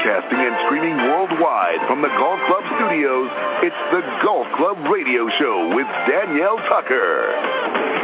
Broadcasting and streaming worldwide from the Golf Club studios, it's the Golf Club Radio Show with Danielle Tucker.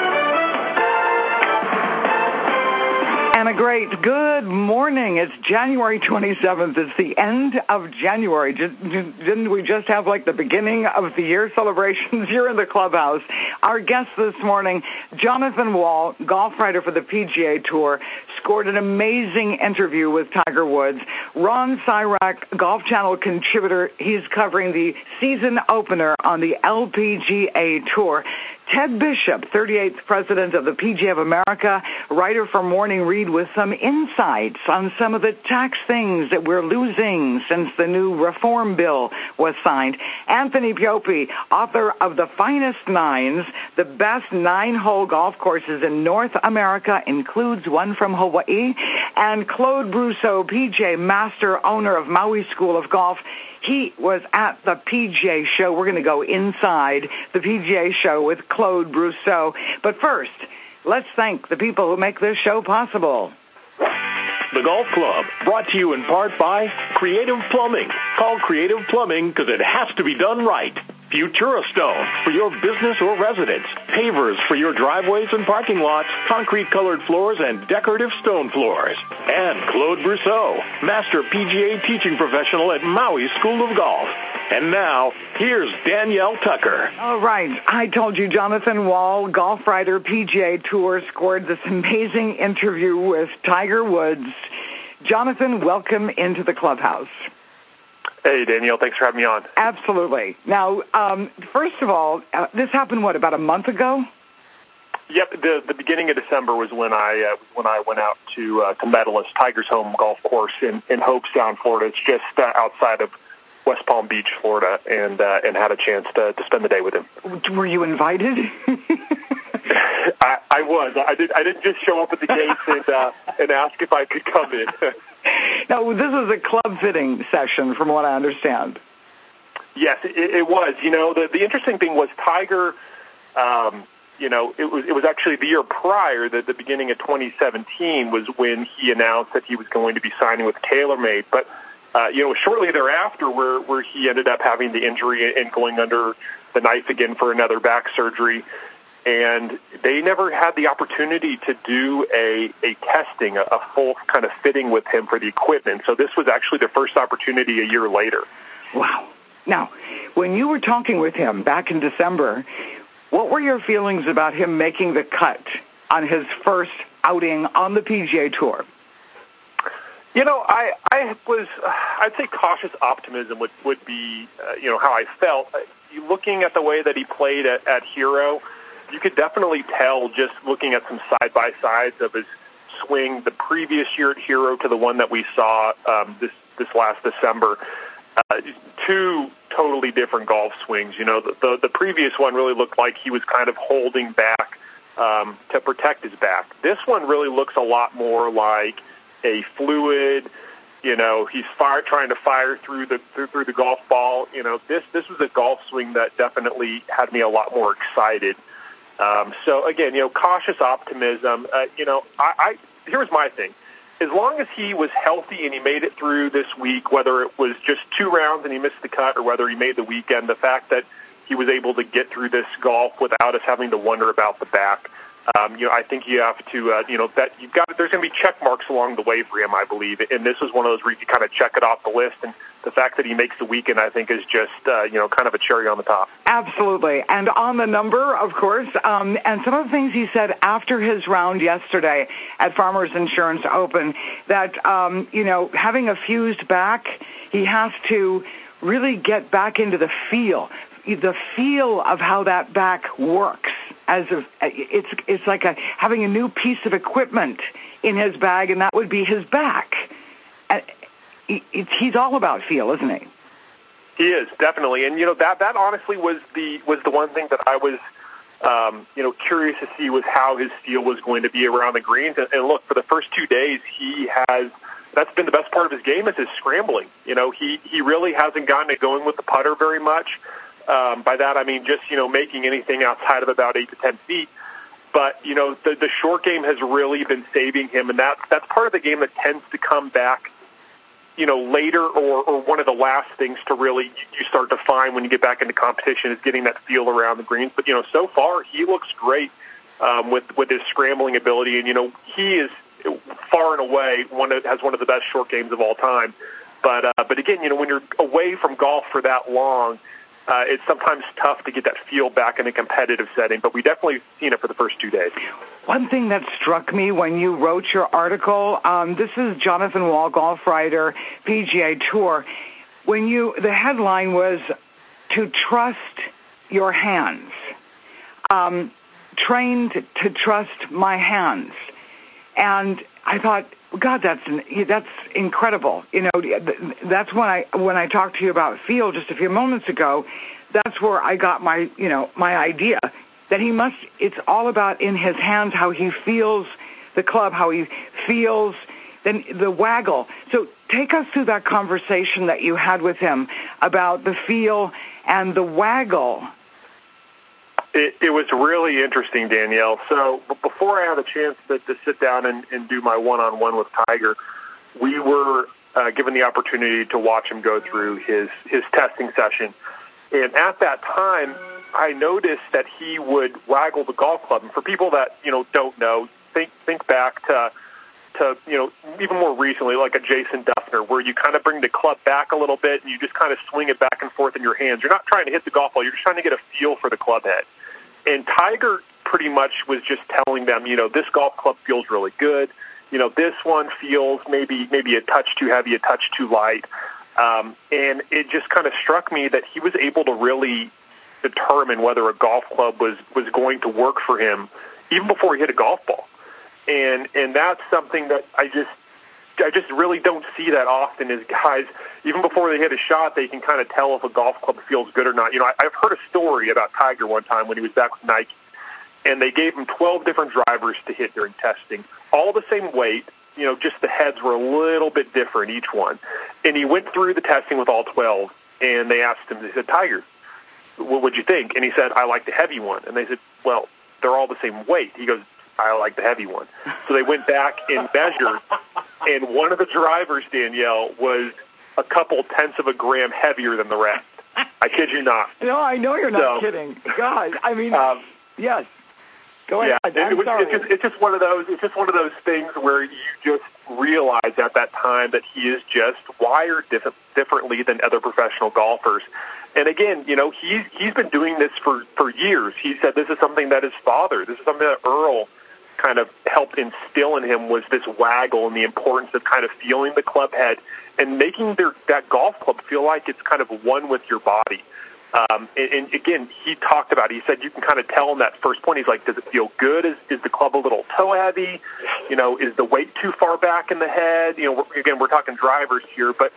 And a great good morning. It's January 27th. It's the end of January. Didn't we just have like the beginning of the year celebrations here in the clubhouse? Our guest this morning, Jonathan Wall, golf writer for the PGA Tour, scored an amazing interview with Tiger Woods. Ron Cyrac, Golf Channel contributor, he's covering the season opener on the LPGA Tour. Ted Bishop, 38th president of the PGA of America, writer for Morning Read, with some insights on some of the tax things that we're losing since the new reform bill was signed. Anthony Piopi, author of The Finest Nines, the best 9-hole golf courses in North America, includes one from Hawaii. And Claude Brousseau, PGA master, owner of Maui School of Golf. He was at the PGA Show. We're going to go inside the PGA Show with Claude Brousseau. But first, let's thank the people who make this show possible. The Golf Club, brought to you in part by Creative Plumbing. Call Creative Plumbing because it has to be done right. Futurostone for your business or residence. Pavers for your driveways and parking lots. Concrete-colored floors and decorative stone floors. And Claude Brousseau, master PGA teaching professional at Maui School of Golf. And now, here's Danielle Tucker. All right. I told you Jonathan Wall, golf writer, PGA Tour, scored this amazing interview with Tiger Woods. Jonathan, welcome into the clubhouse. Hey, Danielle, thanks for having me on. Absolutely. Now, first of all, this happened, about a month ago? Yep, the beginning of December was when I went out to Medalist, Tiger's home golf course in Hobe Sound, Florida. It's just outside of West Palm Beach, Florida, and had a chance to spend the day with him. Were you invited? I was. I didn't just show up at the gates and ask if I could come in. Now, this was a club fitting session, from what I understand. Yes, it was. You know, the interesting thing was Tiger. It was actually the year prior, the beginning of 2017, was when he announced that he was going to be signing with TaylorMade. But shortly thereafter, where he ended up having the injury and going under the knife again for another back surgery. And they never had the opportunity to do a testing, a full kind of fitting with him for the equipment. So this was actually the first opportunity a year later. Wow. Now, when you were talking with him back in December, what were your feelings about him making the cut on his first outing on the PGA Tour? You know, I'd say cautious optimism would be, how I felt. Looking at the way that he played at Hero, you could definitely tell just looking at some side-by-sides of his swing the previous year at Hero to the one that we saw this last December. Two totally different golf swings. You know, the previous one really looked like he was kind of holding back to protect his back. This one really looks a lot more like a fluid. You know, he's trying to fire through the golf ball. You know, this was a golf swing that definitely had me a lot more excited. So again, cautious optimism. Here's my thing. As long as he was healthy and he made it through this week, whether it was just 2 rounds and he missed the cut or whether he made the weekend, the fact that he was able to get through this golf without us having to wonder about the back, I think you have to, that there's going to be check marks along the way for him, I believe. And this is one of those where you kind of check it off the list. And the fact that he makes the weekend, I think, is just, kind of a cherry on the top. Absolutely. And on the number, of course, and some of the things he said after his round yesterday at Farmers Insurance Open, that, having a fused back, he has to really get back into the feel of how that back works. It's like having a new piece of equipment in his bag, and that would be his back. He's all about feel, isn't he? He is, definitely. And that honestly was the one thing that I was curious to see was how his feel was going to be around the greens. And look, for the first 2 days, that's been the best part of his game, is his scrambling. He really hasn't gotten it going with the putter very much. By that, I mean just, making anything outside of about 8 to 10 feet. But, the short game has really been saving him, and that's part of the game that tends to come back later or one of the last things to really you start to find when you get back into competition is getting that feel around the greens. But, so far he looks great with his scrambling ability. And, he is far and away has one of the best short games of all time. But again, when you're away from golf for that long, it's sometimes tough to get that feel back in a competitive setting. But we definitely seen it for the first 2 days. One thing that struck me when you wrote your article, this is Jonathan Wall, golf writer, PGA Tour. The headline was "To Trust Your Hands." Trained to trust my hands, and I thought, God, that's incredible. That's when I talked to you about feel just a few moments ago. That's where I got my idea that it's all about in his hands, how he feels the club, how he feels then the waggle. So take us through that conversation that you had with him about the feel and the waggle. It was really interesting, Danielle. So before I had a chance to sit down and do my one-on-one with Tiger, we were given the opportunity to watch him go through his testing session. And at that time, I noticed that he would waggle the golf club. And for people that, don't know, think back to even more recently, like a Jason Duffner, where you kind of bring the club back a little bit and you just kind of swing it back and forth in your hands. You're not trying to hit the golf ball. You're just trying to get a feel for the club head. And Tiger pretty much was just telling them, this golf club feels really good. This one feels maybe a touch too heavy, a touch too light. And it just kind of struck me that he was able to really determine whether a golf club was going to work for him even before he hit a golf ball. And that's something that I just really don't see that often is guys, even before they hit a shot, they can kind of tell if a golf club feels good or not. I've heard a story about Tiger one time when he was back with Nike, and they gave him 12 different drivers to hit during testing, all the same weight, just the heads were a little bit different, each one. And he went through the testing with all 12, and they asked him, they said, Tiger, what would you think? And he said, I like the heavy one. And they said, well, they're all the same weight. He goes, I like the heavy one. So they went back and measured, and one of the drivers, Danielle, was a couple tenths of a gram heavier than the rest. I kid you not. No, I know you're not kidding. God, I mean, yes. Go ahead. Yeah, it's just one of those things where you just realize at that time that he is just wired differently than other professional golfers. And again, he's been doing this for years. He said this is something that his father, this is something that Earl kind of helped instill in him, was this waggle and the importance of kind of feeling the club head and making that golf club feel like it's kind of one with your body. And again, he talked about it. He said you can kind of tell in that first point. He's like, does it feel good? Is the club a little toe heavy? Is the weight too far back in the head? Again, we're talking drivers here, but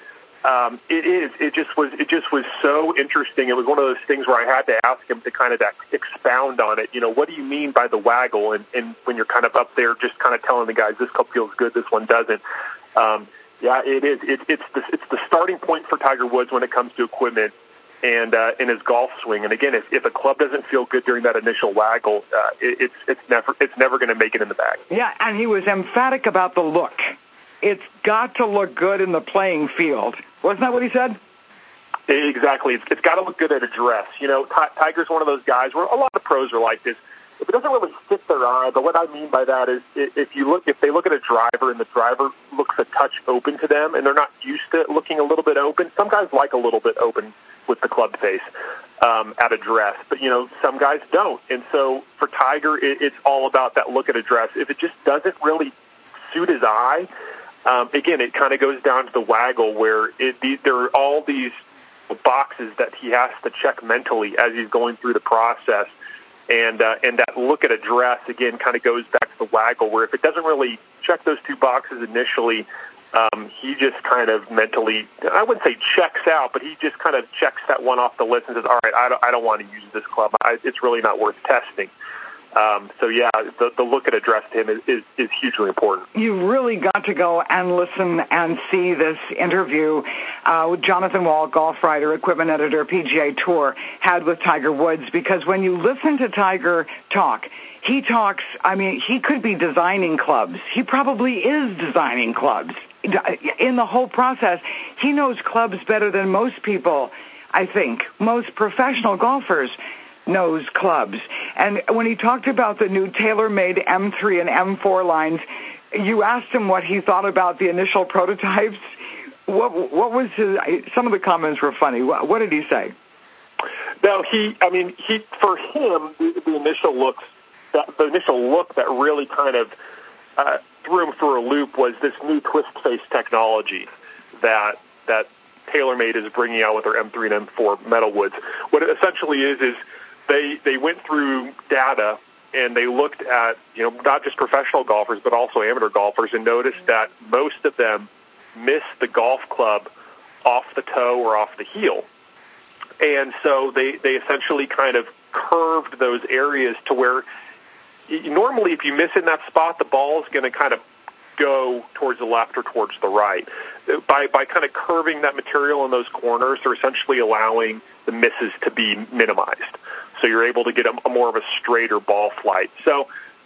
it just was so interesting. It was one of those things where I had to ask him to kind of expound on it. What do you mean by the waggle? And when you're kind of up there, just kind of telling the guys, this club feels good, this one doesn't. Yeah, it is. It's the starting point for Tiger Woods when it comes to equipment and in his golf swing. And again, if a club doesn't feel good during that initial waggle, it's never going to make it in the bag. Yeah, and he was emphatic about the look. It's got to look good in the playing field. Wasn't that what he said? Exactly. It's got to look good at address. Tiger's one of those guys where a lot of pros are like this. If it doesn't really fit their eye, but what I mean by that is if they look at a driver and the driver looks a touch open to them and they're not used to looking a little bit open, some guys like a little bit open with the club face at address, but some guys don't. And so for Tiger, it's all about that look at address. If it just doesn't really suit his eye, again, it kind of goes down to the waggle where there are all these boxes that he has to check mentally as he's going through the process. And that look at address, again, kind of goes back to the waggle, where if it doesn't really check those two boxes initially, he just kind of mentally, I wouldn't say checks out, but he just kind of checks that one off the list and says, all right, I don't want to use this club. It's really not worth testing. So, yeah, the look at address to him is hugely important. You really got to go and listen and see this interview with Jonathan Wall, golf writer, equipment editor, PGA Tour, had with Tiger Woods, because when you listen to Tiger talk, he talks, he could be designing clubs. He probably is designing clubs. in the whole process, he knows clubs better than most people, I think. Most professional golfers knows clubs. And when he talked about the new tailor-made M3 and M4 lines, you asked him what he thought about the initial prototypes. What was his? Some of the comments were funny. What did he say? No, for him, the initial look that really kind of threw him through a loop was this new twist face technology that TaylorMade is bringing out with their M3 and M4 metalwoods. What it essentially is they went through data and they looked at, not just professional golfers but also amateur golfers, and noticed that most of them miss the golf club off the toe or off the heel. And so they essentially kind of curved those areas to where normally if you miss in that spot, the ball is going to kind of go towards the left or towards the right. By kind of curving that material in those corners, they're essentially allowing the misses to be minimized. So you're able to get a more of a straighter ball flight. So,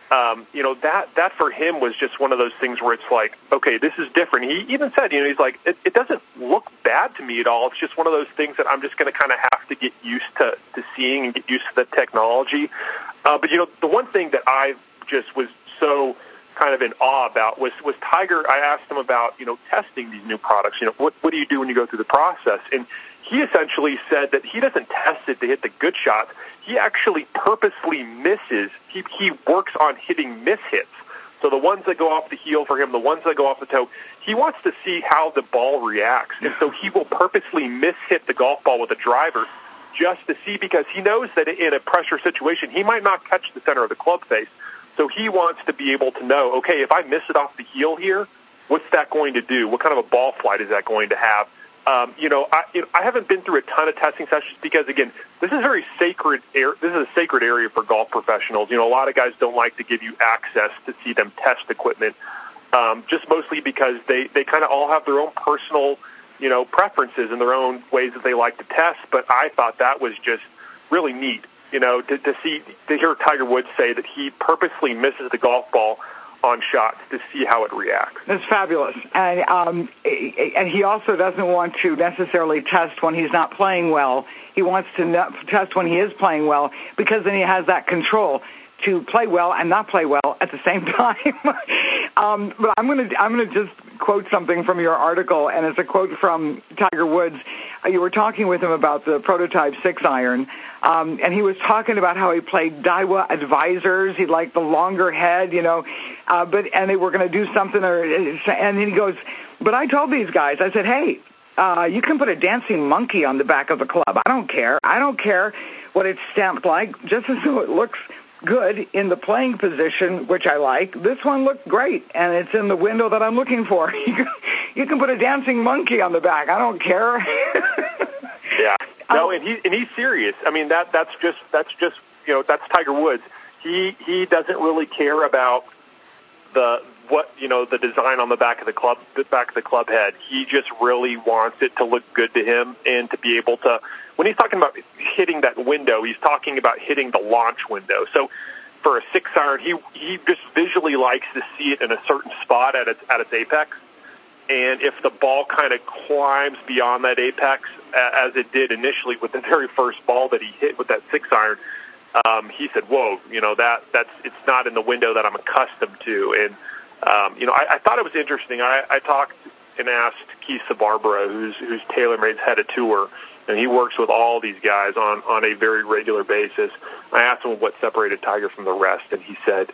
that for him was just one of those things where it's like, okay, this is different. He even said, he's like, it doesn't look bad to me at all. It's just one of those things that I'm just going to kind of have to get used to seeing and get used to the technology. But, the one thing that I just was so kind of in awe about was Tiger. I asked him about, testing these new products. What do you do when you go through the process? And he essentially said that he doesn't test it to hit the good shots. He actually purposely misses. He works on hitting miss hits. So the ones that go off the heel for him, the ones that go off the toe, he wants to see how the ball reacts. And so he will purposely miss hit the golf ball with a driver just to see, because he knows that in a pressure situation, he might not catch the center of the club face. So he wants to be able to know, okay, if I miss it off the heel here, what's that going to do? What kind of a ball flight is that going to have? I haven't been through a ton of testing sessions because, again, this is a very sacred area. This is a sacred area for golf professionals. A lot of guys don't like to give you access to see them test equipment, just mostly because they kind of all have their own personal, preferences and their own ways that they like to test. But I thought that was just really neat, to hear Tiger Woods say that he purposely misses the golf ball on shots to see how it reacts. That's fabulous. And he also doesn't want to necessarily test when he's not playing well. He wants to test when he is playing well, because then he has that control to play well and not play well at the same time. But I'm going to just quote something from your article, and it's a quote from Tiger Woods. You were talking with him about the prototype 6-iron, and he was talking about how he played Daiwa Advisors. He liked the longer head, and they were going to do something, and then he goes, but I told these guys, I said, hey, you can put a dancing monkey on the back of the club. I don't care. I don't care what it's stamped like, just as though it looks good in the playing position, which I like. This one looked great, and it's in the window that I'm looking for. You can put a dancing monkey on the back. I don't care. Yeah. No, and he's serious. I mean, that's just that's Tiger Woods. He doesn't really care about the design on the back of the club head. He just really wants it to look good to him and to be able to. When he's talking about hitting that window, he's talking about hitting the launch window. So for a 6-iron, he just visually likes to see it in a certain spot at its apex. And if the ball kind of climbs beyond that apex, as it did initially with the very first ball that he hit with that 6-iron, he said, "Whoa, it's not in the window that I'm accustomed to." And I thought it was interesting. I talked and asked Keith Sabarbara, who's TaylorMade's head of tour, and he works with all these guys on a very regular basis. I asked him what separated Tiger from the rest, and he said,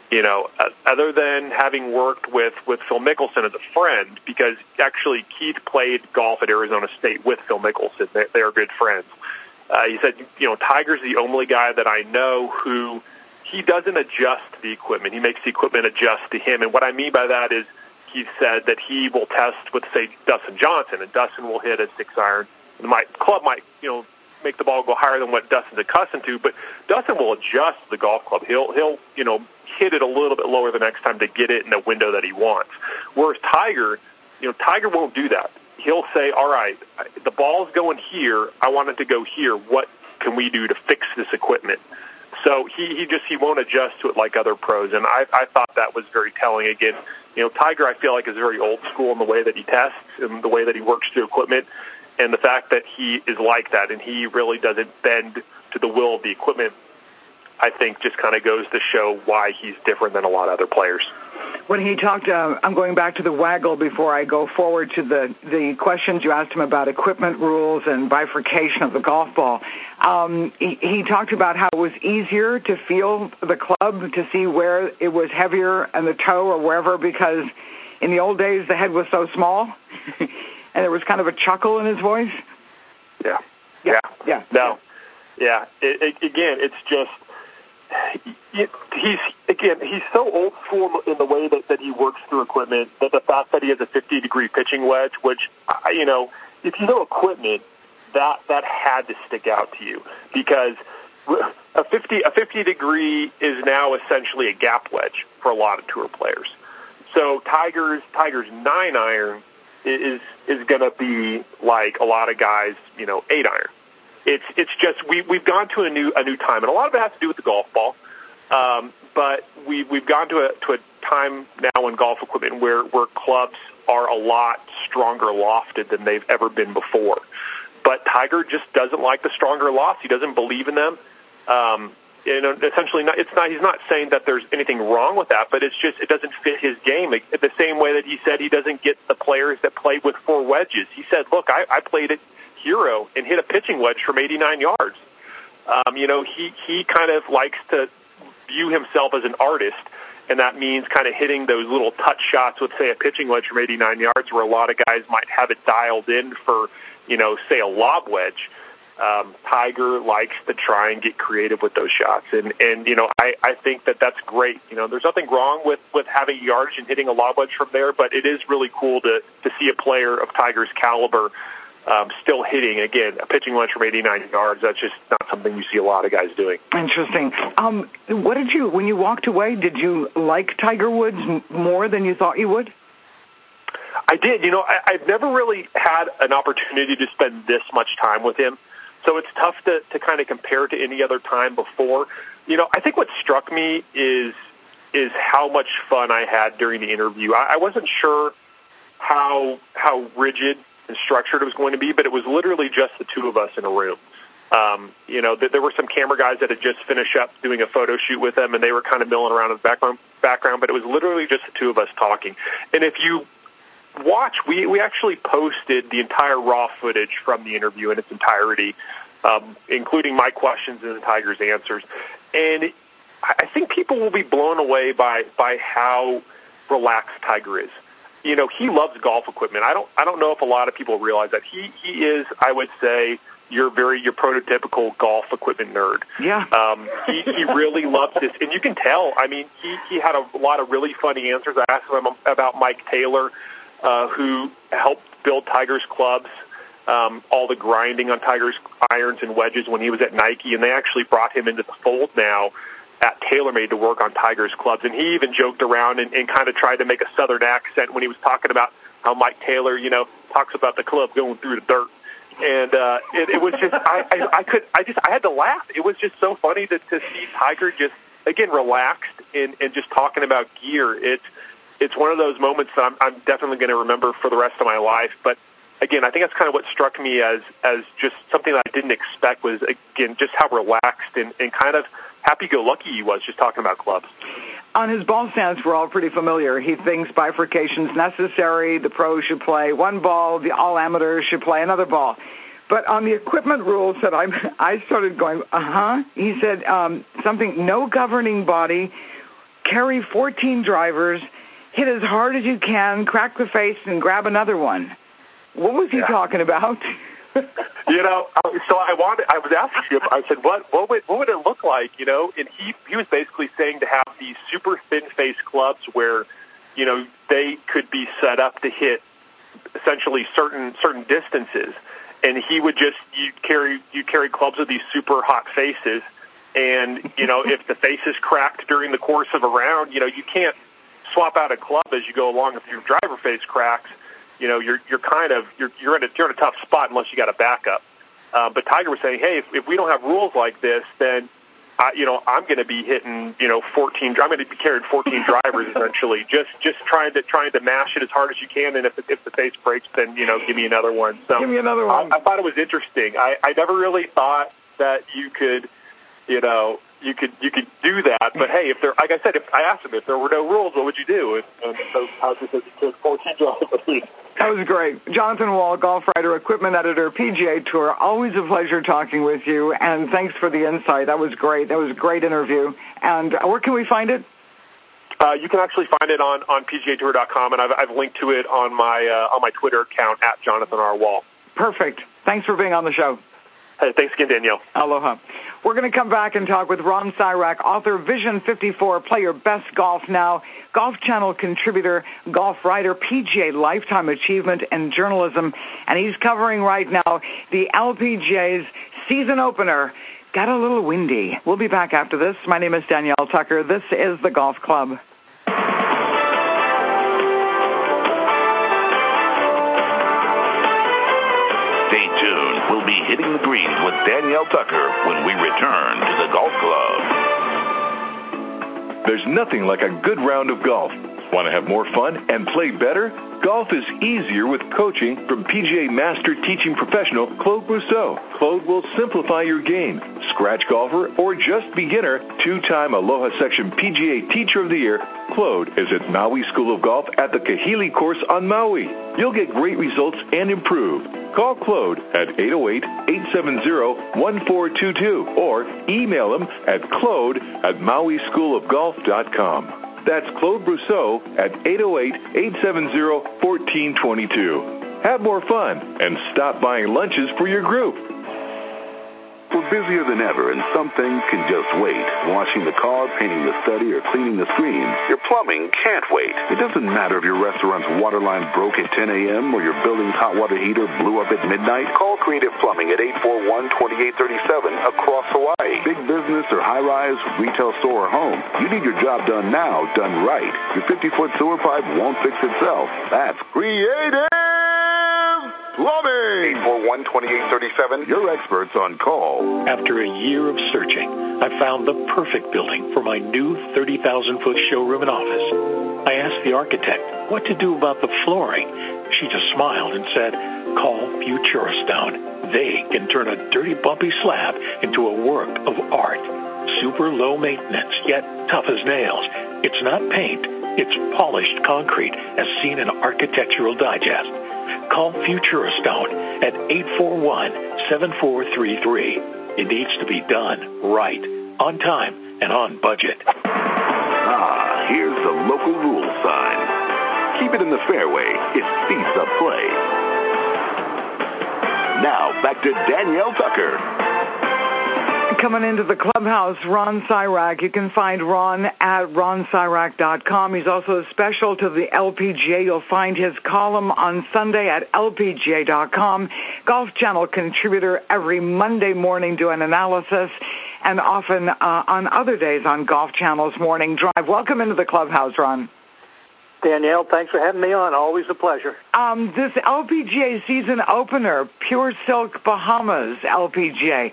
other than having worked with Phil Mickelson as a friend, because actually Keith played golf at Arizona State with Phil Mickelson. They are good friends. He said, Tiger's the only guy that I know who he doesn't adjust the equipment. He makes the equipment adjust to him. And what I mean by that is he said that he will test with, say, Dustin Johnson, and Dustin will hit a 6-iron. The club might, make the ball go higher than what Dustin's accustomed to, but Dustin will adjust the golf club. He'll hit it a little bit lower the next time to get it in the window that he wants. Whereas Tiger, Tiger won't do that. He'll say, all right, the ball's going here. I want it to go here. What can we do to fix this equipment? So he won't adjust to it like other pros. And I thought that was very telling. Again, Tiger, I feel like, is very old school in the way that he tests and the way that he works through equipment, and the fact that he is like that and he really doesn't bend to the will of the equipment, I think just kind of goes to show why he's different than a lot of other players. When he talked, I'm going back to the waggle before I go forward to the questions you asked him about equipment rules and bifurcation of the golf ball. He talked about how it was easier to feel the club, to see where it was heavier and the toe or wherever, because in the old days the head was so small, and there was kind of a chuckle in his voice. Yeah. No. Yeah. Again, it's just he's so old school in the way that he works through equipment, that the fact that he has a 50-degree pitching wedge, which, if you know equipment, that had to stick out to you, because a 50-degree is now essentially a gap wedge for a lot of tour players. So Tiger's 9-iron is going to be like a lot of guys, 8-iron. It's just we've gone to a new time, and a lot of it has to do with the golf ball. But we've gone to a time now in golf equipment where clubs are a lot stronger lofted than they've ever been before. But Tiger just doesn't like the stronger lofts. He doesn't believe in them. Essentially, he's not saying that there's anything wrong with that, but it's just it doesn't fit his game. The same way that he said he doesn't get the players that play with 4 wedges. He said, "Look, I played it Hero and hit a pitching wedge from 89 yards." He kind of likes to view himself as an artist, and that means kind of hitting those little touch shots with, say, a pitching wedge from 89 yards, where a lot of guys might have it dialed in for, say, a lob wedge. Tiger likes to try and get creative with those shots, and I think that's great. There's nothing wrong with having yardage and hitting a lob wedge from there, but it is really cool to see a player of Tiger's caliber still hitting, again, a pitching wedge from 89 yards. That's just not something you see a lot of guys doing. Interesting. When you walked away, did you like Tiger Woods more than you thought you would? I did. I've never really had an opportunity to spend this much time with him, so it's tough to kind of compare to any other time before. I think what struck me is how much fun I had during the interview. I wasn't sure how rigid and structured it was going to be, but it was literally just the two of us in a room. There were some camera guys that had just finished up doing a photo shoot with them, and they were kind of milling around in the background, but it was literally just the two of us talking. And if you watch, we actually posted the entire raw footage from the interview in its entirety, including my questions and Tiger's answers. And I think people will be blown away by how relaxed Tiger is. He loves golf equipment. I don't know if a lot of people realize that he is, I would say, your prototypical golf equipment nerd. Yeah. He really loves this, and you can tell. I mean, he had a lot of really funny answers. I asked him about Mike Taylor, who helped build Tiger's clubs, all the grinding on Tiger's irons and wedges when he was at Nike, and they actually brought him into the fold now at TaylorMade to work on Tiger's clubs. And he even joked around and kind of tried to make a southern accent when he was talking about how Mike Taylor, talks about the club going through the dirt. And it was just I had to laugh. It was just so funny to see Tiger just, again, relaxed and just talking about gear. It's one of those moments that I'm definitely going to remember for the rest of my life. But again, I think that's kind of what struck me as just something that I didn't expect was, again, just how relaxed and kind of happy-go-lucky he was just talking about clubs. On his ball stance, we're all pretty familiar. He thinks bifurcation's necessary. The pros should play one ball. The all amateurs should play another ball. But on the equipment rules that I started going, He said something, no governing body, carry 14 drivers, hit as hard as you can, crack the face, and grab another one. What was he talking about? So I was asking him, I said, what would it look like, And he was basically saying to have these super thin face clubs where, they could be set up to hit essentially certain distances, and he would just you carry clubs with these super hot faces, and if the face is cracked during the course of a round, you can't swap out a club as you go along if your driver face cracks. You're in a tough spot unless you got a backup. But Tiger was saying, hey, if we don't have rules like this, then I'm going to be hitting, 14. I'm going to be carrying 14 drivers essentially, just trying to mash it as hard as you can. And if the face breaks, then give me another one. So give me another one. I thought it was interesting. I never really thought that you could, you could do that. But hey, like I said, if I asked him if there were no rules, what would you do? And so I just said 14 drivers. That was great. Jonathan Wall, golf writer, equipment editor, PGA Tour. Always a pleasure talking with you, and thanks for the insight. That was great. That was a great interview. And where can we find it? You can actually find it on PGAtour.com, and I've linked to it on my Twitter account at Jonathan R. Wall. Perfect. Thanks for being on the show. Hey, thanks again, Danielle. Aloha. We're going to come back and talk with Ron Sirak, author of Vision 54, Play Your Best Golf Now, Golf Channel contributor, golf writer, PGA Lifetime Achievement in Journalism, and he's covering right now the LPGA's season opener. Got a little windy. We'll be back after this. My name is Danielle Tucker. This is The Golf Club. Stay tuned. We'll be hitting the greens with Danielle Tucker when we return to the Golf Club. There's nothing like a good round of golf. Want to have more fun and play better? Golf is easier with coaching from PGA Master Teaching Professional Claude Brousseau. Claude will simplify your game. Scratch golfer or just beginner, two-time Aloha Section PGA Teacher of the Year, Claude is at Maui School of Golf at the Kahili course on Maui. You'll get great results and improve. Call Claude at 808-870-1422 or email him at claude@mauischoolofgolf.com. That's Claude Brousseau at 808-870-1422. Have more fun and stop buying lunches for your group. We're busier than ever, and some things can just wait. Washing the car, painting the study, or cleaning the screens. Your plumbing can't wait. It doesn't matter if your restaurant's water line broke at 10 a.m. or your building's hot water heater blew up at midnight. Call Creative Plumbing at 841-2837 across Hawaii. Big business or high-rise, retail store or home. You need your job done now, done right. Your 50-foot sewer pipe won't fix itself. That's Creative Plumbing. 841-2837. Your experts on call. After a year of searching, I found the perfect building for my new 30,000-foot showroom and office. I asked the architect what to do about the flooring. She just smiled and said, call Futuristone. They can turn a dirty, bumpy slab into a work of art. Super low maintenance, yet tough as nails. It's not paint. It's polished concrete, as seen in Architectural Digest. Call Futuristone at 841-7433. It needs to be done right, on time, and on budget. Here's the local rules sign. Keep it in the fairway. It speeds up play. Now, back to Danielle Tucker. Coming into the clubhouse, Ron Sirak. You can find Ron at ronsirak.com. He's also special to the LPGA. You'll find his column on Sunday at lpga.com. Golf Channel contributor every Monday morning doing analysis, and often on other days on Golf Channel's Morning Drive. Welcome into the clubhouse, Ron. Danielle, thanks for having me on. Always a pleasure. This LPGA season opener, Pure Silk Bahamas LPGA.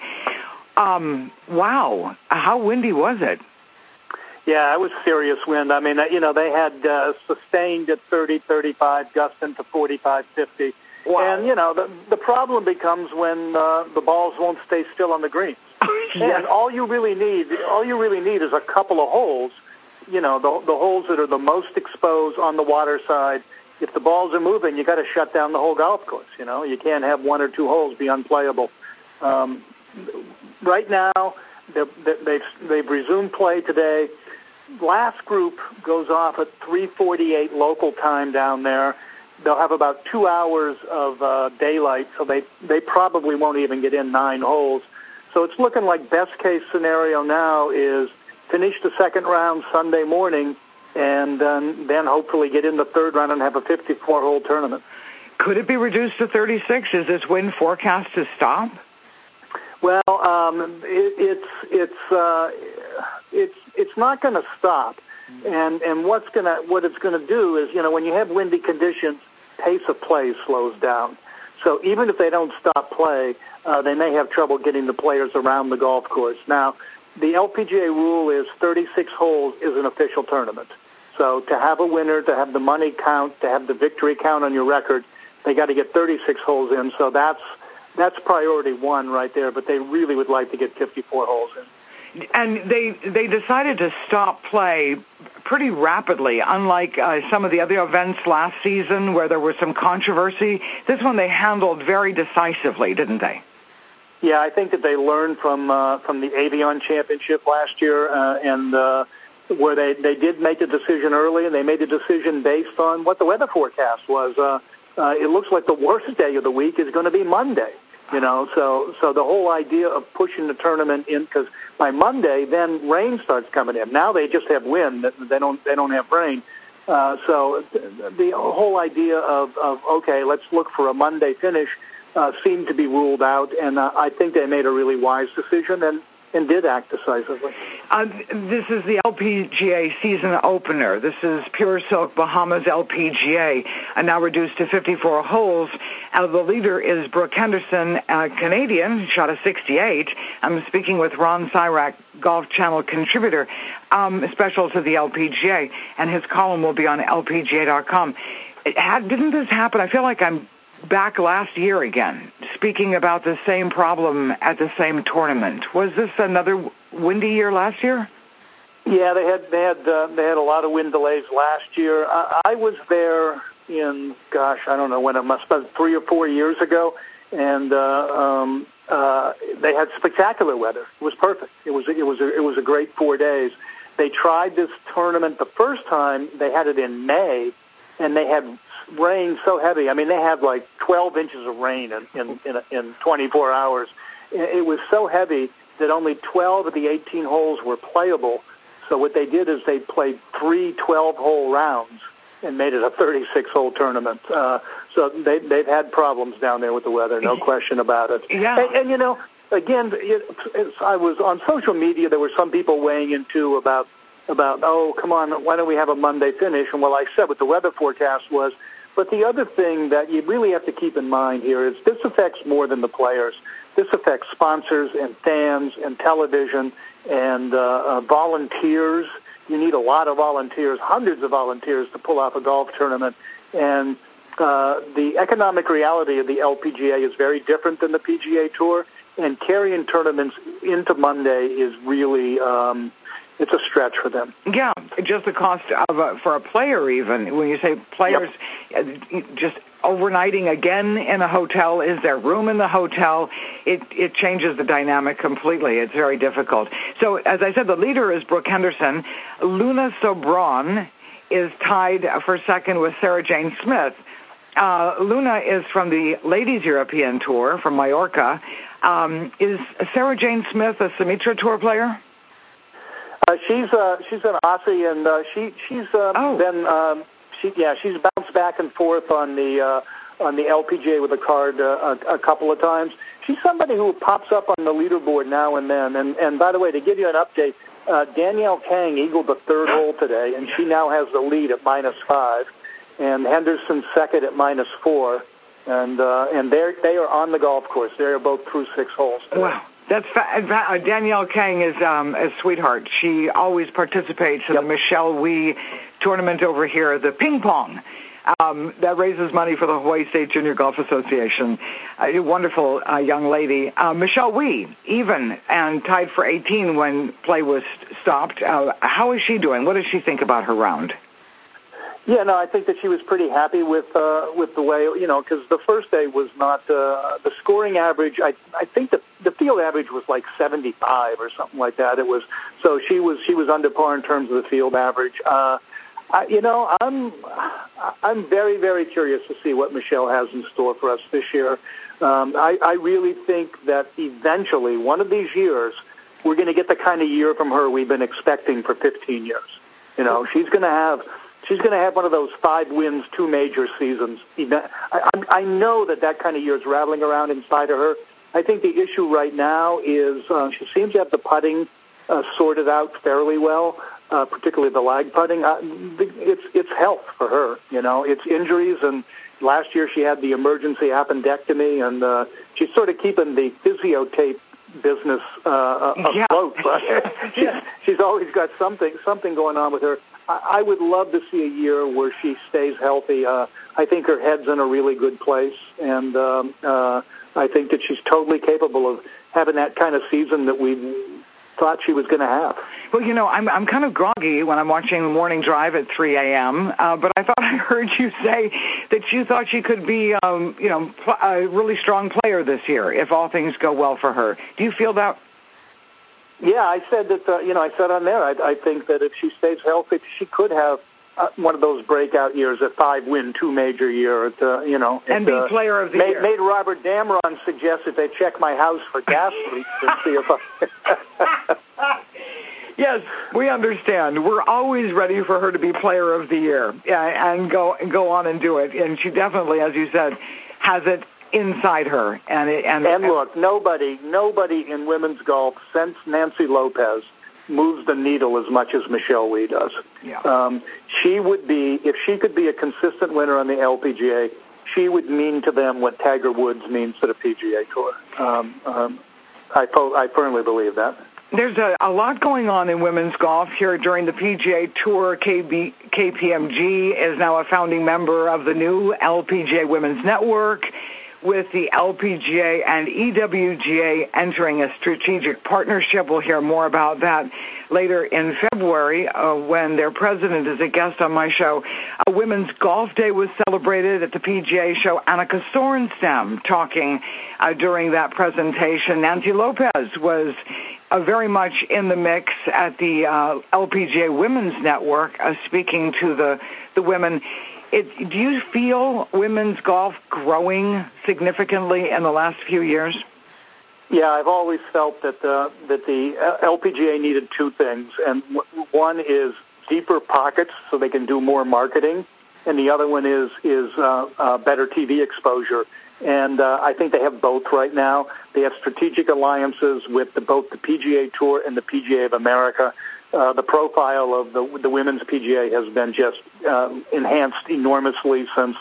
Wow. How windy was it? Yeah, it was serious wind. I mean, they had sustained at 30, 35, gusting to 45, 50. Wow. And, the problem becomes when the balls won't stay still on the greens. Yes. And all you really need is a couple of holes, the holes that are the most exposed on the water side. If the balls are moving, you got to shut down the whole golf course. You can't have one or two holes be unplayable. Right now, they've resumed play today. Last group goes off at 3:48 local time down there. They'll have about 2 hours of daylight, so they probably won't even get in 9 holes. So it's looking like best case scenario now is finish the second round Sunday morning, and then hopefully get in the third round and have a 54-hole tournament. Could it be reduced to 36? Is this wind forecast to stop? Well, it's not going to stop, and what it's going to do is, when you have windy conditions, pace of play slows down. So even if they don't stop play, they may have trouble getting the players around the golf course. Now, the LPGA rule is 36 holes is an official tournament. So to have a winner, to have the money count, to have the victory count on your record, they got to get 36 holes in. So that's priority one right there. But they really would like to get 54 holes in. And they decided to stop play pretty rapidly, unlike some of the other events last season where there was some controversy. This one they handled very decisively, didn't they? Yeah, I think that they learned from the Avion Championship last year, and where they did make a decision early, and they made a decision based on what the weather forecast was. It looks like the worst day of the week is going to be Monday. So the whole idea of pushing the tournament in, because by Monday then rain starts coming in. Now they just have wind; they don't have rain. So the whole idea of okay, let's look for a Monday finish seemed to be ruled out, and I think they made a really wise decision and did act decisively. This is the LPGA season opener. This is Pure Silk Bahamas LPGA, and now reduced to 54 holes. The leader is Brooke Henderson, a Canadian, shot a 68. I'm speaking with Ron Cyrack, Golf Channel contributor, special to the LPGA, and his column will be on LPGA.com. Didn't this happen? I feel like I'm back last year again, speaking about the same problem at the same tournament. Was this another windy year last year? Yeah, they had a lot of wind delays last year. I was there in, I don't know when, it must have been 3 or 4 years ago, and they had spectacular weather. It was perfect. It was a great 4 days. They tried this tournament the first time. They had it in May, and they had rain so heavy. I mean, they had like 12 inches of rain in 24 hours. It was so heavy that only 12 of the 18 holes were playable. So what they did is they played 3 12-hole rounds and made it a 36-hole tournament. So they've had problems down there with the weather, no question about it. Yeah. And again, I was on social media. There were some people weighing in too about, oh, come on, why don't we have a Monday finish? And I said what the weather forecast was. But the other thing that you really have to keep in mind here is this affects more than the players. This affects sponsors and fans and television and volunteers. You need a lot of volunteers, hundreds of volunteers to pull off a golf tournament. And the economic reality of the LPGA is very different than the PGA Tour. And carrying tournaments into Monday is really it's a stretch for them. Yeah, just the cost of for a player even. When you say players, just overnighting again in a hotel, is there room in the hotel? It changes the dynamic completely. It's very difficult. So, as I said, the leader is Brooke Henderson. Luna Sobran is tied for second with Sarah Jane Smith. Luna is from the Ladies European Tour from Mallorca. Is Sarah Jane Smith a Sumitra Tour player? She's an Aussie, and she's bounced back and forth on the LPGA with a card a couple of times. She's somebody who pops up on the leaderboard now and then. And by the way, to give you an update, Danielle Kang eagled the third hole today, and she now has the lead at -5, and Henderson's second at -4, and they are on the golf course. They are both through 6 holes today. Wow. That's Danielle Kang is a sweetheart. She always participates in the Michelle Wee tournament over here, the ping pong. That raises money for the Hawaii State Junior Golf Association. A wonderful young lady. Michelle Wee, even, and tied for 18 when play was stopped. How is she doing? What does she think about her round? Yeah, no, I think that she was pretty happy with the way, because the first day was not the scoring average. I think the field average was like 75 or something like that. It was so she was under par in terms of the field average. I'm very, very curious to see what Michelle has in store for us this year. I really think that eventually, one of these years, we're going to get the kind of year from her we've been expecting for 15 years. She's going to have one of those 5 wins, 2 major seasons. I know that kind of year is rattling around inside of her. I think the issue right now is she seems to have the putting sorted out fairly well, particularly the lag putting. It's health for her. It's injuries, and last year she had the emergency appendectomy, and she's sort of keeping the physio tape business afloat. She's always got something going on with her. I would love to see a year where she stays healthy. I think her head's in a really good place, and I think that she's totally capable of having that kind of season that we thought she was going to have. Well, I'm kind of groggy when I'm watching the morning drive at 3 a.m., but I thought I heard you say that you thought she could be, a really strong player this year if all things go well for her. Do you feel that? Yeah, I said that, I said on there, I think that if she stays healthy, she could have one of those breakout years, a 5-win, 2-major year. And be player of the year. Made Robert Damron suggest that they check my house for gas leaks and see if I... Yes, we understand. We're always ready for her to be player of the year and go on and do it. And she definitely, as you said, has it inside her. And look, nobody in women's golf since Nancy Lopez moves the needle as much as Michelle Wie does. Yeah. She would be, if she could be a consistent winner on the LPGA, she would mean to them what Tiger Woods means to the PGA Tour. I firmly believe that. There's a lot going on in women's golf here during the PGA Tour. KPMG is now a founding member of the new LPGA Women's Network, with the LPGA and EWGA entering a strategic partnership. We'll hear more about that later in February when their president is a guest on my show. A Women's Golf Day was celebrated at the PGA show. Annika Sorenstam talking during that presentation. Nancy Lopez was very much in the mix at the LPGA Women's Network, speaking to the women. Do you feel women's golf growing significantly in the last few years? Yeah, I've always felt that the LPGA needed two things, and one is deeper pockets so they can do more marketing, and the other one is better TV exposure. And I think they have both right now. They have strategic alliances with both the PGA Tour and the PGA of America. The profile of the women's PGA has been just enhanced enormously since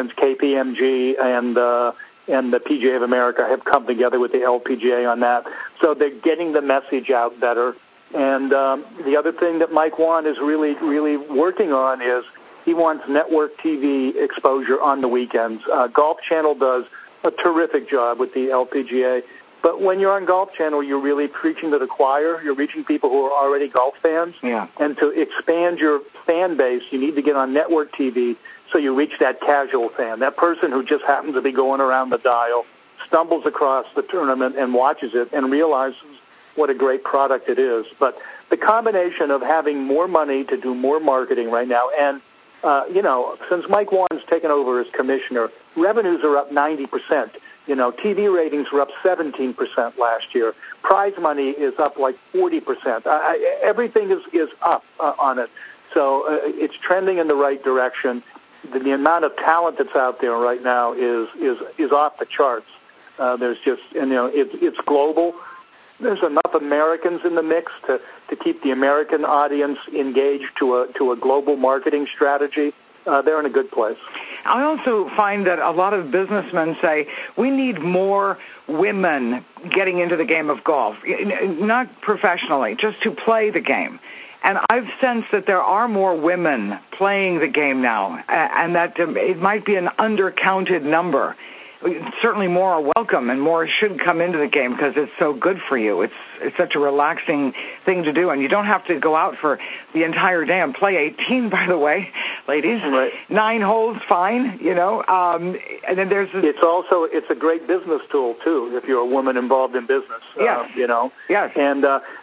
KPMG and the PGA of America have come together with the LPGA on that. So they're getting the message out better. And the other thing that Mike Whan is really, really working on is he wants network TV exposure on the weekends. Golf Channel does a terrific job with the LPGA. But when you're on Golf Channel, you're really preaching to the choir. You're reaching people who are already golf fans. Yeah. And to expand your fan base, you need to get on network TV so you reach that casual fan, that person who just happens to be going around the dial, stumbles across the tournament and watches it and realizes what a great product it is. But the combination of having more money to do more marketing right now and, since Mike Whan's taken over as commissioner, revenues are up 90%. TV ratings were up 17% last year. Prize money is up like 40%. Everything is up on it. So it's trending in the right direction. The amount of talent that's out there right now is off the charts. There's just, it's global. There's enough Americans in the mix to keep the American audience engaged to a global marketing strategy. They're in a good place. I also find that a lot of businessmen say we need more women getting into the game of golf, not professionally, just to play the game. And I've sensed that there are more women playing the game now, and that it might be an undercounted number. Certainly more are welcome, and more should come into the game because it's so good for you. It's such a relaxing thing to do, and you don't have to go out for the entire day and play 18, by the way, ladies. Right. 9 holes, fine, and then there's it's a great business tool, too, if you're a woman involved in business. Yes. Yes. And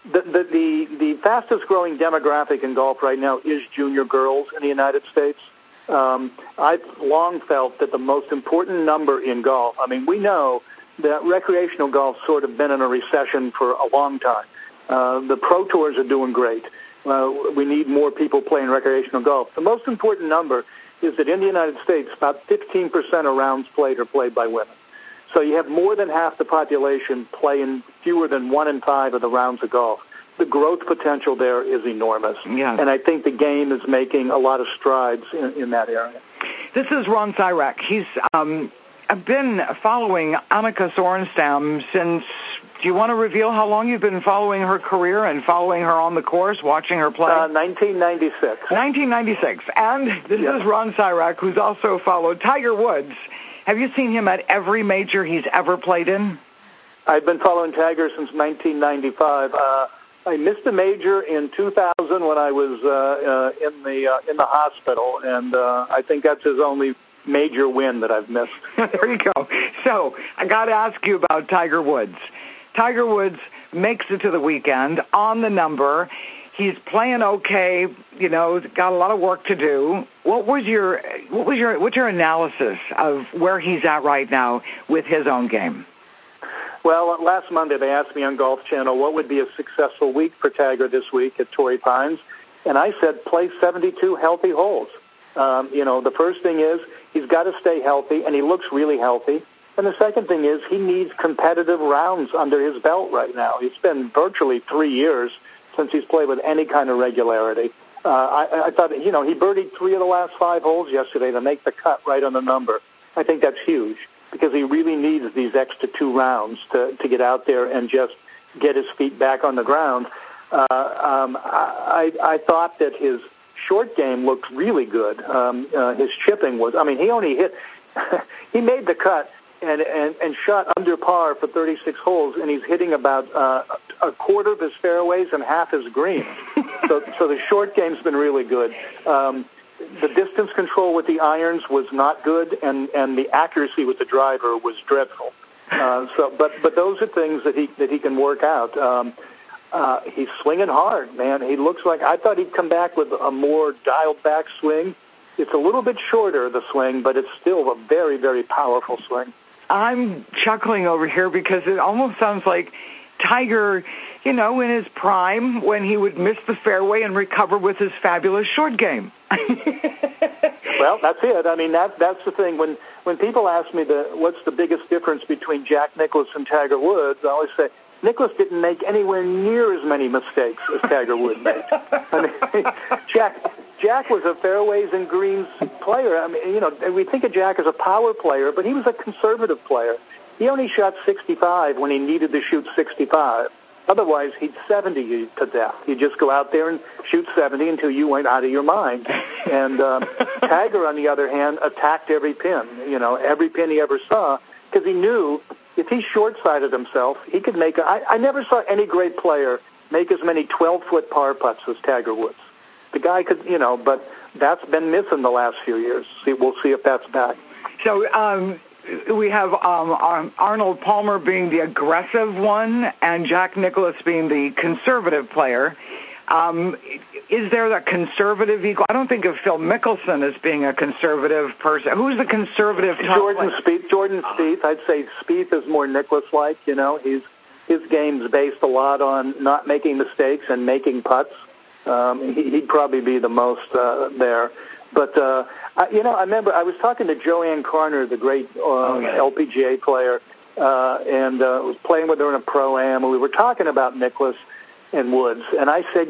the fastest-growing demographic in golf right now is junior girls in the United States. I've long felt that the most important number in golf, we know that recreational golf's sort of been in a recession for a long time. The pro tours are doing great. We need more people playing recreational golf. The most important number is that in the United States, about 15% of rounds played are played by women. So you have more than half the population playing fewer than 1 in 5 of the rounds of golf. The growth potential there is enormous. Yeah. And I think the game is making a lot of strides in that area. This is Ron Sirek. He's been following Annika Sorenstam since, do you want to reveal how long you've been following her career and following her on the course, watching her play? 1996. 1996. And this is Ron Cyrak, who's also followed Tiger Woods. Have you seen him at every major he's ever played in? I've been following Tiger since 1995. I missed a major in 2000 when I was in the hospital, and I think that's his only major win that I've missed. There you go. So I got to ask you about Tiger Woods. Tiger Woods makes it to the weekend on the number. He's playing okay. You know, got a lot of work to do. What's your analysis of where he's at right now with his own game? Well, last Monday they asked me on Golf Channel what would be a successful week for Tiger this week at Torrey Pines, and I said play 72 healthy holes. The first thing is he's got to stay healthy, and he looks really healthy. And the second thing is he needs competitive rounds under his belt right now. It's been virtually 3 years since he's played with any kind of regularity. I thought, he birdied 3 of the last 5 holes yesterday to make the cut right on the number. I think that's huge, because he really needs these extra 2 rounds to get out there and just get his feet back on the ground. I thought that his short game looked really good. His chipping was, he only hit, he made the cut and shot under par for 36 holes, and he's hitting about a quarter of his fairways and half his greens. So the short game's been really good. The distance control with the irons was not good, and the accuracy with the driver was dreadful. But those are things that he can work out. He's swinging hard, man. He looks like, I thought he'd come back with a more dialed back swing. It's a little bit shorter, the swing, but it's still a very, very powerful swing. I'm chuckling over here because it almost sounds like Tiger, in his prime, when he would miss the fairway and recover with his fabulous short game. Well, that's it. That's the thing. When people ask me what's the biggest difference between Jack Nicklaus and Tiger Woods, I always say Nicklaus didn't make anywhere near as many mistakes as Tiger Woods made. Jack was a fairways and greens player. We think of Jack as a power player, but he was a conservative player. He only shot 65 when he needed to shoot 65. Otherwise, he'd 70 you to death. He'd just go out there and shoot 70 until you went out of your mind. And Tiger, on the other hand, attacked every pin, every pin he ever saw, because he knew if he short-sighted himself, he could make I never saw any great player make as many 12-foot par putts as Tiger Woods. The guy could, but that's been missing the last few years. We'll see if that's back. So we have Arnold Palmer being the aggressive one and Jack Nicklaus being the conservative player. Is there a conservative equal? I don't think of Phil Mickelson as being a conservative person. Who's the conservative top Jordan Spieth. I'd say Spieth is more Nicklaus-like. His game's based a lot on not making mistakes and making putts. He'd probably be the most there. But, I remember I was talking to Joanne Carner, the great LPGA player, and was playing with her in a Pro-Am, and we were talking about Nicklaus and Woods. And I said,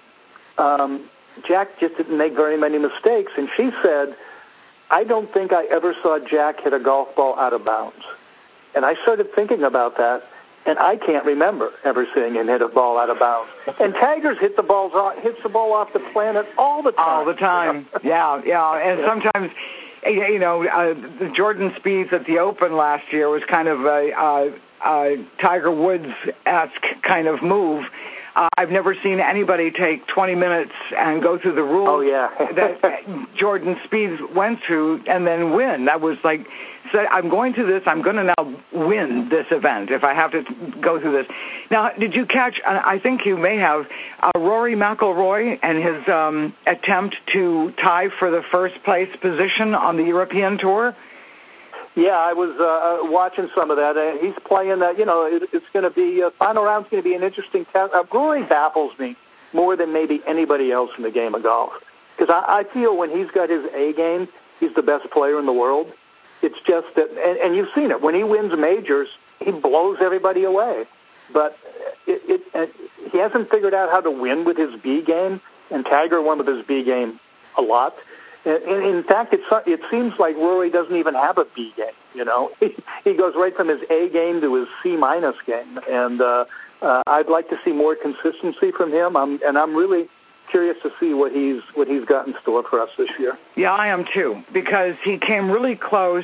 Jack just didn't make very many mistakes. And she said, I don't think I ever saw Jack hit a golf ball out of bounds. And I started thinking about that. And I can't remember ever seeing him hit a ball out of bounds. And Tiger's hits the ball off the planet all the time. All the time, yeah. And sometimes, the Jordan Spieth at the Open last year was kind of a Tiger Woods-esque kind of move. I've never seen anybody take 20 minutes and go through the rules that Jordan Spieth went through and then win. That was like, I'm going to this, I'm going to now win this event if I have to go through this. Now, did you catch, I think you may have, Rory McIlroy and his attempt to tie for the first place position on the European Tour? Yeah, I was watching some of that. He's playing that, it's going to be, final round's going to be an interesting test. Rory baffles me more than maybe anybody else in the game of golf. Because I feel when he's got his A game, he's the best player in the world. It's just that, and you've seen it, when he wins majors, he blows everybody away. But he hasn't figured out how to win with his B game, and Tiger won with his B game a lot. In fact, it seems like Rory doesn't even have a B game. You know, he goes right from his A game to his C- game, and I'd like to see more consistency from him. I'm really curious to see what he's got in store for us this year. Yeah, I am too, because he came really close.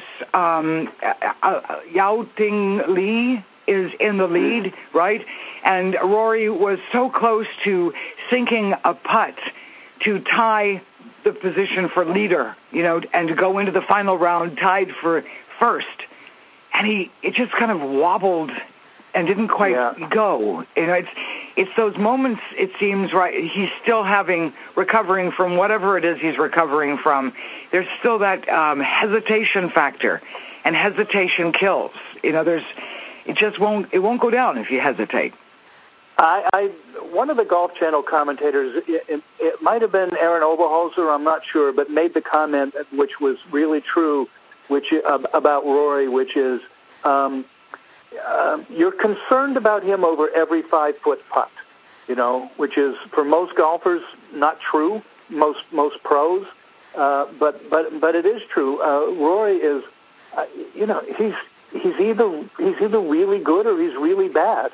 Yao Ting Li is in the lead, right? And Rory was so close to sinking a putt to tie the position for leader, you know, and to go into the final round tied for first. And it just kind of wobbled and didn't quite go. You know, it's those moments, it seems, right, he's still recovering from whatever it is he's recovering from. There's still that hesitation factor, and hesitation kills. You know, it won't go down if you hesitate. One of the Golf Channel commentators, it might have been Aaron Oberholzer, I'm not sure, but made the comment which was really true, about Rory, which is you're concerned about him over every 5-foot putt, you know, which is for most golfers not true, most pros, but it is true. Rory is, you know, he's either really good or he's really bad.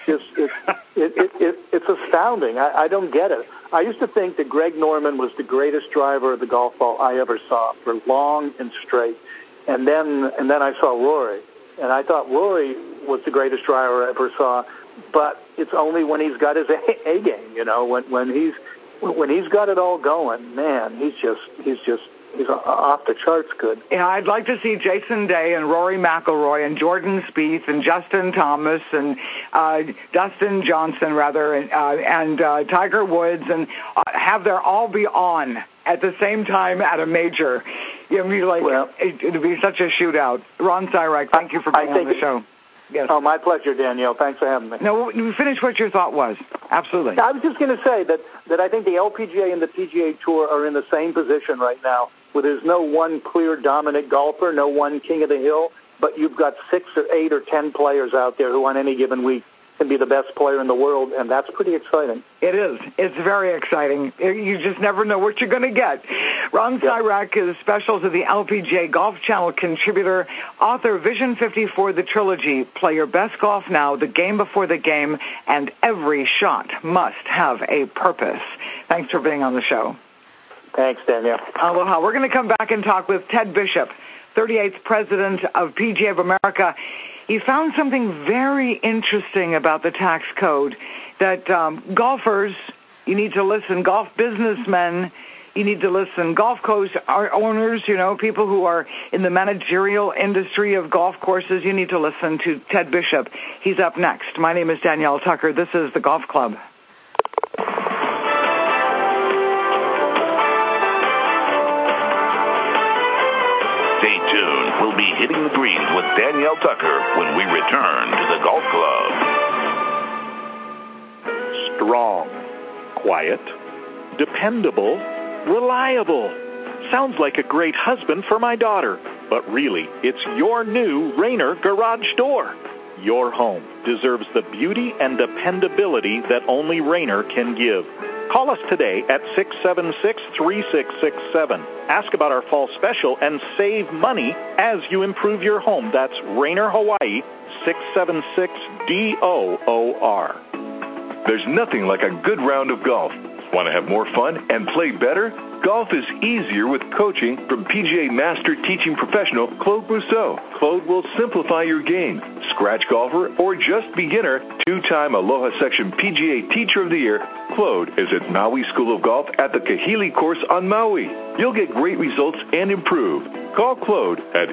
It's astounding. I don't get it. I used to think that Greg Norman was the greatest driver of the golf ball I ever saw for long and straight, and then I saw Rory, and I thought Rory was the greatest driver I ever saw, but it's only when he's got his A game. You know, when he's got it all going, man, he's off the charts good. Yeah, I'd like to see Jason Day and Rory McIlroy and Jordan Spieth and Justin Thomas and Dustin Johnson, rather, and Tiger Woods, and have their all be on at the same time at a major. You know, it'd be such a shootout. Ron Sirach, thank you for being on the show. Yes. Oh, my pleasure, Danielle. Thanks for having me. No, finish what your thought was. Absolutely. I was just going to say that I think the LPGA and the PGA Tour are in the same position right now, where there's no one clear dominant golfer, no one king of the hill, but you've got 6 or 8 or 10 players out there who on any given week can be the best player in the world, and that's pretty exciting. It is. It's very exciting. You just never know what you're going to get. Ron Sirach is special to the LPGA Golf Channel contributor, author, Vision 54, the trilogy, Play Your Best Golf Now, The Game Before the Game, and Every Shot Must Have a Purpose. Thanks for being on the show. Thanks, Danielle. Aloha. We're going to come back and talk with Ted Bishop, 38th president of PGA of America. He found something very interesting about the tax code, that golfers, you need to listen, golf businessmen, you need to listen, golf course owners, you know, people who are in the managerial industry of golf courses, you need to listen to Ted Bishop. He's up next. My name is Danielle Tucker. This is the Golf Club. Stay tuned. We'll be hitting the greens with Danielle Tucker when we return to the Golf Club. Strong, quiet, dependable, reliable. Sounds like a great husband for my daughter. But really, it's your new Rainer garage door. Your home deserves the beauty and dependability that only Rainer can give. Call us today at 676-3667. Ask about our fall special and save money as you improve your home. That's Rainer Hawaii, 676-DOOR. There's nothing like a good round of golf. Want to have more fun and play better? Golf is easier with coaching from PGA Master Teaching Professional Claude Brousseau. Claude will simplify your game. Scratch golfer or just beginner, 2-time Aloha Section PGA Teacher of the Year, Claude is at Maui School of Golf at the Kahili course on Maui. You'll get great results and improve. Call Claude at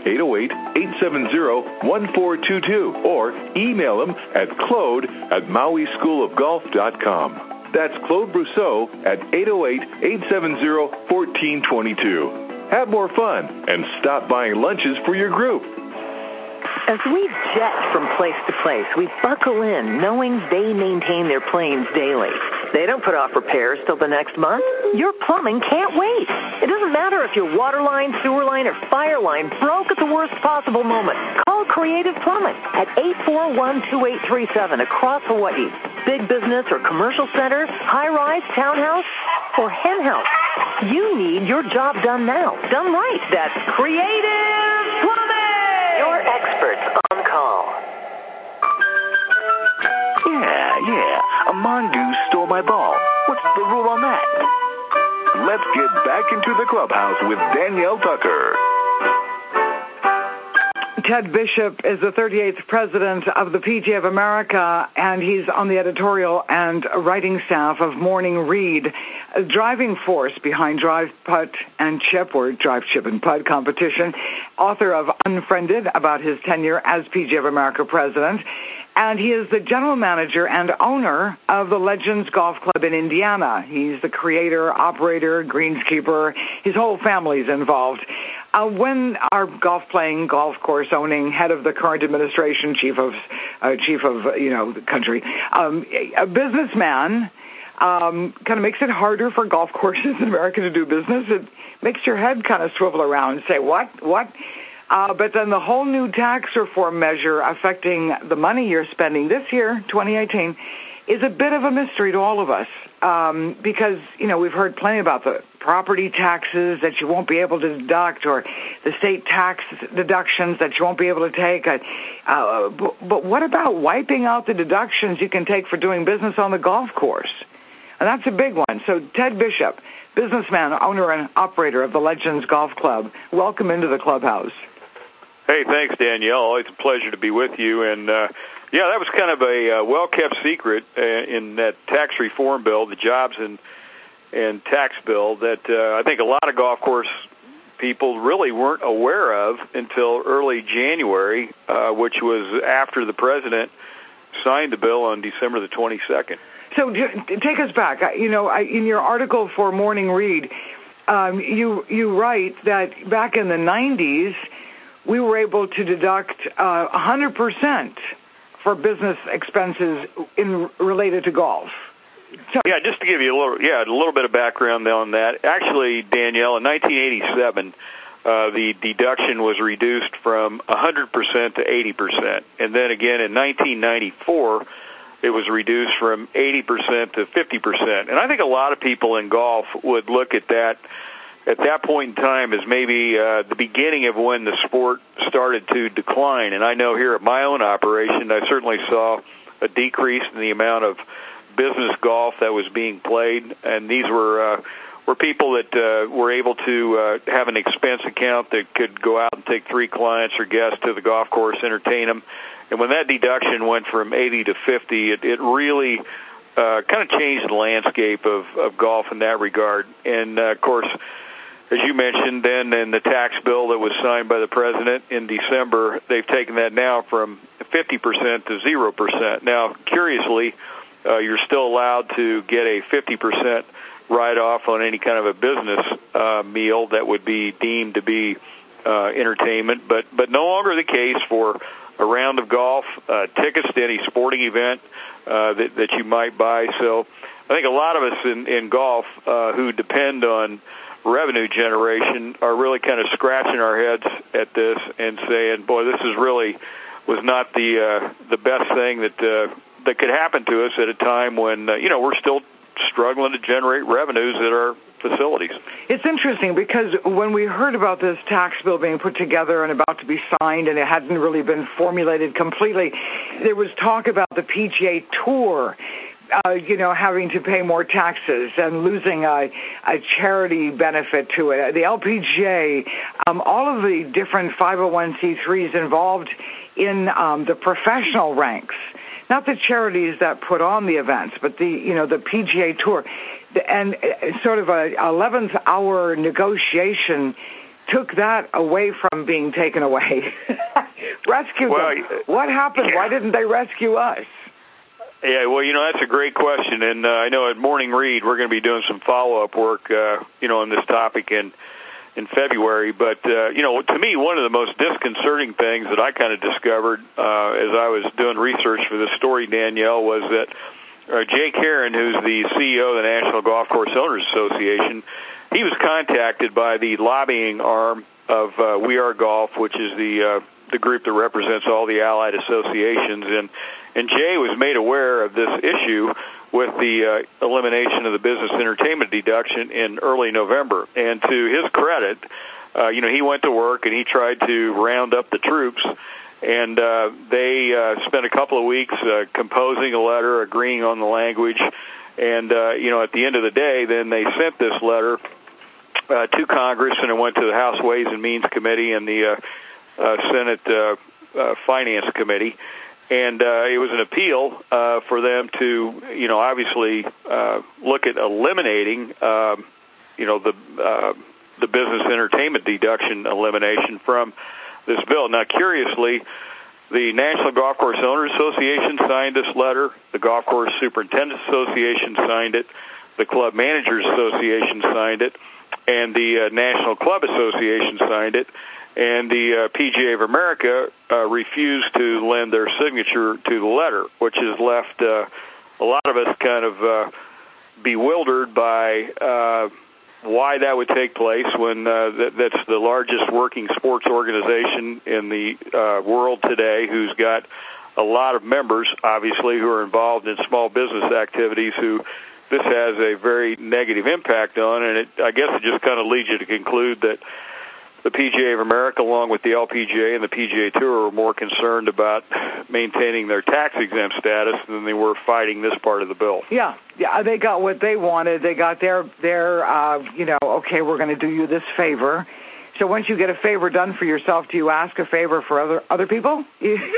808-870-1422 or email him at claude@mauischoolofgolf.com. That's Claude Brousseau at 808-870-1422. Have more fun and stop buying lunches for your group. As we jet from place to place, we buckle in knowing they maintain their planes daily. They don't put off repairs till the next month. Your plumbing can't wait. It doesn't matter if your water line, sewer line, or fire line broke at the worst possible moment. Call Call Creative Plumbing at 841-2837 across Hawaii. Big business or commercial center, high-rise, townhouse, or hen house. You need your job done now. Done right. That's Creative Plumbing. Your experts on call. Yeah. A mongoose stole my ball. What's the rule on that? Let's get back into the clubhouse with Danielle Tucker. Ted Bishop is the 38th president of the PGA of America, and he's on the editorial and writing staff of Morning Read, a driving force behind Drive, Putt, and Chip, or Drive, Chip, and Putt competition, author of Unfriended, about his tenure as PGA of America president, and he is the general manager and owner of the Legends Golf Club in Indiana. He's the creator, operator, greenskeeper. His whole family's involved. When our golf-playing, golf-course-owning head of the current administration, chief of the country, a businessman, kind of makes it harder for golf courses in America to do business. It makes your head kind of swivel around and say, what? But then the whole new tax reform measure affecting the money you're spending this year, 2018, is a bit of a mystery to all of us because, we've heard plenty about the property taxes that you won't be able to deduct or the state tax deductions that you won't be able to take. But what about wiping out the deductions you can take for doing business on the golf course? And that's a big one. So Ted Bishop, businessman, owner, and operator of the Legends Golf Club, welcome into the clubhouse. Hey, thanks, Danielle. It's a pleasure to be with you. And, that was kind of a well-kept secret in that tax reform bill, the jobs and tax bill, that I think a lot of golf course people really weren't aware of until early January, which was after the president signed the bill on December the 22nd. So take us back. In your article for Morning Read, you write that back in the 90s, we were able to deduct 100% for business expenses related to golf. So, just to give you a little bit of background on that. Actually, Danielle, in 1987, the deduction was reduced from 100% to 80%, and then again in 1994, it was reduced from 80% to 50%. And I think a lot of people in golf would look at that point in time as maybe the beginning of when the sport started to decline. And I know here at my own operation, I certainly saw a decrease in the amount of business golf that was being played. And these were people that were able to have an expense account that could go out and take 3 clients or guests to the golf course, entertain them. And when that deduction went from 80 to 50, it really kind of changed the landscape of golf in that regard. And, of course, as you mentioned, then in the tax bill that was signed by the president in December, they've taken that now from 50% to 0%. Now, curiously, you're still allowed to get a 50% write-off on any kind of a business meal that would be deemed to be entertainment, but no longer the case for a round of golf, tickets to any sporting event that you might buy. So I think a lot of us in golf who depend on revenue generation are really kind of scratching our heads at this and saying, boy, this is really was not the best thing that could happen to us at a time when, we're still struggling to generate revenues at our facilities. It's interesting because when we heard about this tax bill being put together and about to be signed and it hadn't really been formulated completely, there was talk about the PGA Tour having to pay more taxes and losing a charity benefit to it. The LPGA, all of the different 501c3s involved in the professional ranks, not the charities that put on the events, but the PGA Tour. And sort of a 11th hour negotiation took that away from being taken away. Rescue them. What happened? Why didn't they rescue us? Yeah, that's a great question, and I know at Morning Read we're going to be doing some follow-up work, on this topic in February. But to me, one of the most disconcerting things that I kind of discovered as I was doing research for this story, Danielle, was that Jake Heron, who's the CEO of the National Golf Course Owners Association, he was contacted by the lobbying arm of We Are Golf, which is the the group that represents all the allied associations, and Jay was made aware of this issue with the elimination of the business entertainment deduction in early November. And to his credit, he went to work and he tried to round up the troops, and they spent a couple of weeks composing a letter, agreeing on the language, and at the end of the day, then they sent this letter to Congress, and it went to the House Ways and Means Committee and the Senate Finance Committee. And it was an appeal for them to, obviously look at eliminating, the business entertainment deduction elimination from this bill. Now, curiously, the National Golf Course Owners Association signed this letter. The Golf Course Superintendents Association signed it. The Club Managers Association signed it. And the National Club Association signed it. And the PGA of America refused to lend their signature to the letter, which has left a lot of us kind of bewildered by why that would take place when that's the largest working sports organization in the world today, who's got a lot of members, obviously, who are involved in small business activities who this has a very negative impact on. And I guess it just kind of leads you to conclude that the PGA of America, along with the LPGA and the PGA Tour, are more concerned about maintaining their tax-exempt status than they were fighting this part of the bill. Yeah, they got what they wanted. They got their okay, we're going to do you this favor. So once you get a favor done for yourself, do you ask a favor for other people?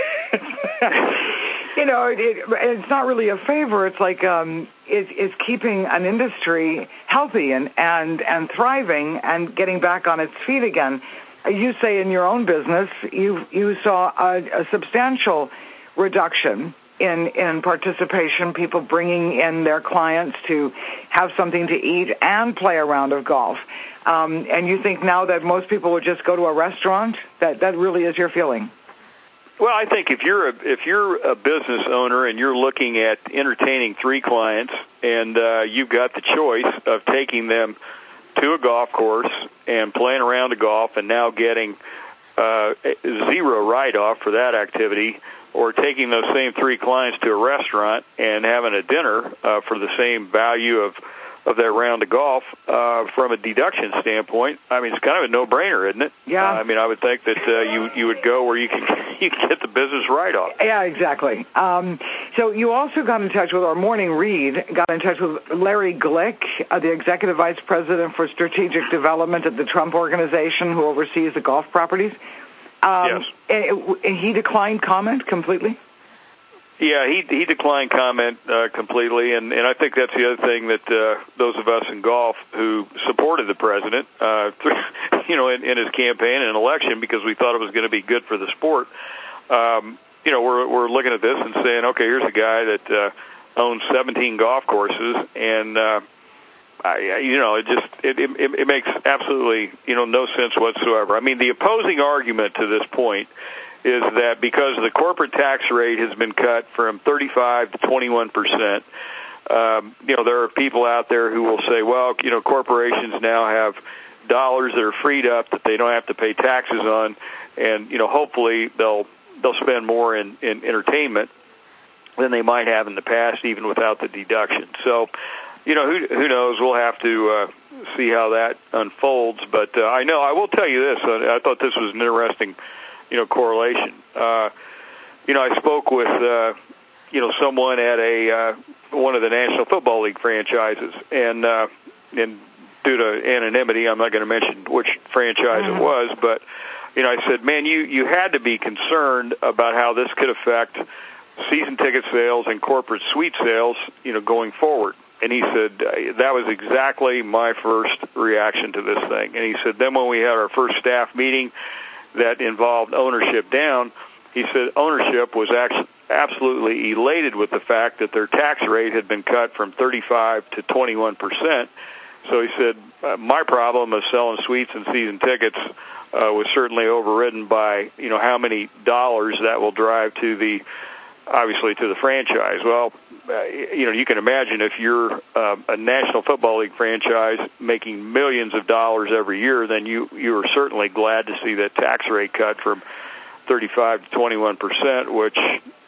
It's not really a favor. It's like it's keeping an industry healthy and thriving and getting back on its feet again. You say in your own business you saw a substantial reduction in participation, people bringing in their clients to have something to eat and play a round of golf. And you think now that most people would just go to a restaurant? That really is your feeling? Well, I think if you're a business owner and you're looking at entertaining 3 clients and you've got the choice of taking them to a golf course and playing around the golf and now getting zero write-off for that activity, or taking those same 3 clients to a restaurant and having a dinner for the same value of that round of golf, from a deduction standpoint, I mean, it's kind of a no-brainer, isn't it? Yeah. I would think that you would go where you can get the business write-off. Yeah, exactly. So you also got in touch with, or Morning Read got in touch with Larry Glick, the Executive Vice President for Strategic Development at the Trump Organization, who oversees the golf properties. Yes. And he declined comment completely? Yeah, he declined comment completely, and I think that's the other thing that those of us in golf who supported the president, in his campaign and election, because we thought it was going to be good for the sport. We're looking at this and saying, okay, here's a guy that owns 17 golf courses, and it makes absolutely no sense whatsoever. I mean, the opposing argument to this point is that because the corporate tax rate has been cut from 35 to 21%, there are people out there who will say, well, corporations now have dollars that are freed up that they don't have to pay taxes on, and hopefully they'll spend more in entertainment than they might have in the past, even without the deduction. So, who knows? We'll have to see how that unfolds. But I will tell you this. I thought this was an interesting correlation. I spoke with, someone at one of the National Football League franchises, and due to anonymity, I'm not going to mention which franchise it was, but, I said, man, you had to be concerned about how this could affect season ticket sales and corporate suite sales, going forward. And he said, that was exactly my first reaction to this thing. And he said, then when we had our first staff meeting that involved ownership down, he said ownership was actually absolutely elated with the fact that their tax rate had been cut from 35 to 21%. So he said, my problem of selling suites and season tickets was certainly overridden by, how many dollars that will drive to the franchise. Well, you can imagine if you're a National Football League franchise making millions of dollars every year, then you are certainly glad to see that tax rate cut from 35 to 21%, which...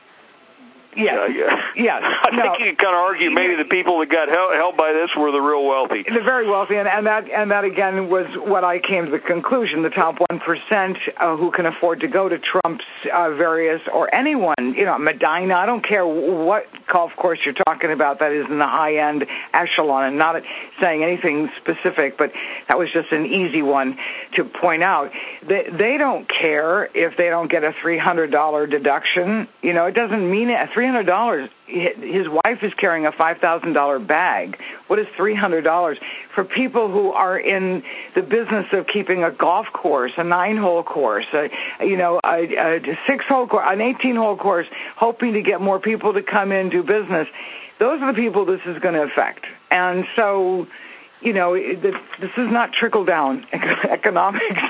Yes. Yes. I think you can kind of argue maybe the people that got helped by this were the real wealthy. The very wealthy, and that again was what I came to the conclusion. The top 1% who can afford to go to Trump's various, or anyone, Medina, I don't care what golf course you're talking about that is in the high-end echelon, and not saying anything specific, but that was just an easy one to point out. They don't care if they don't get a $300 deduction. It doesn't mean it. $300. His wife is carrying a $5,000 bag. What is $300 for people who are in the business of keeping a golf course, a 9-hole course, a 6-hole course, an 18-hole course, hoping to get more people to come in do business? Those are the people this is going to affect. And so, this is not trickle-down economics.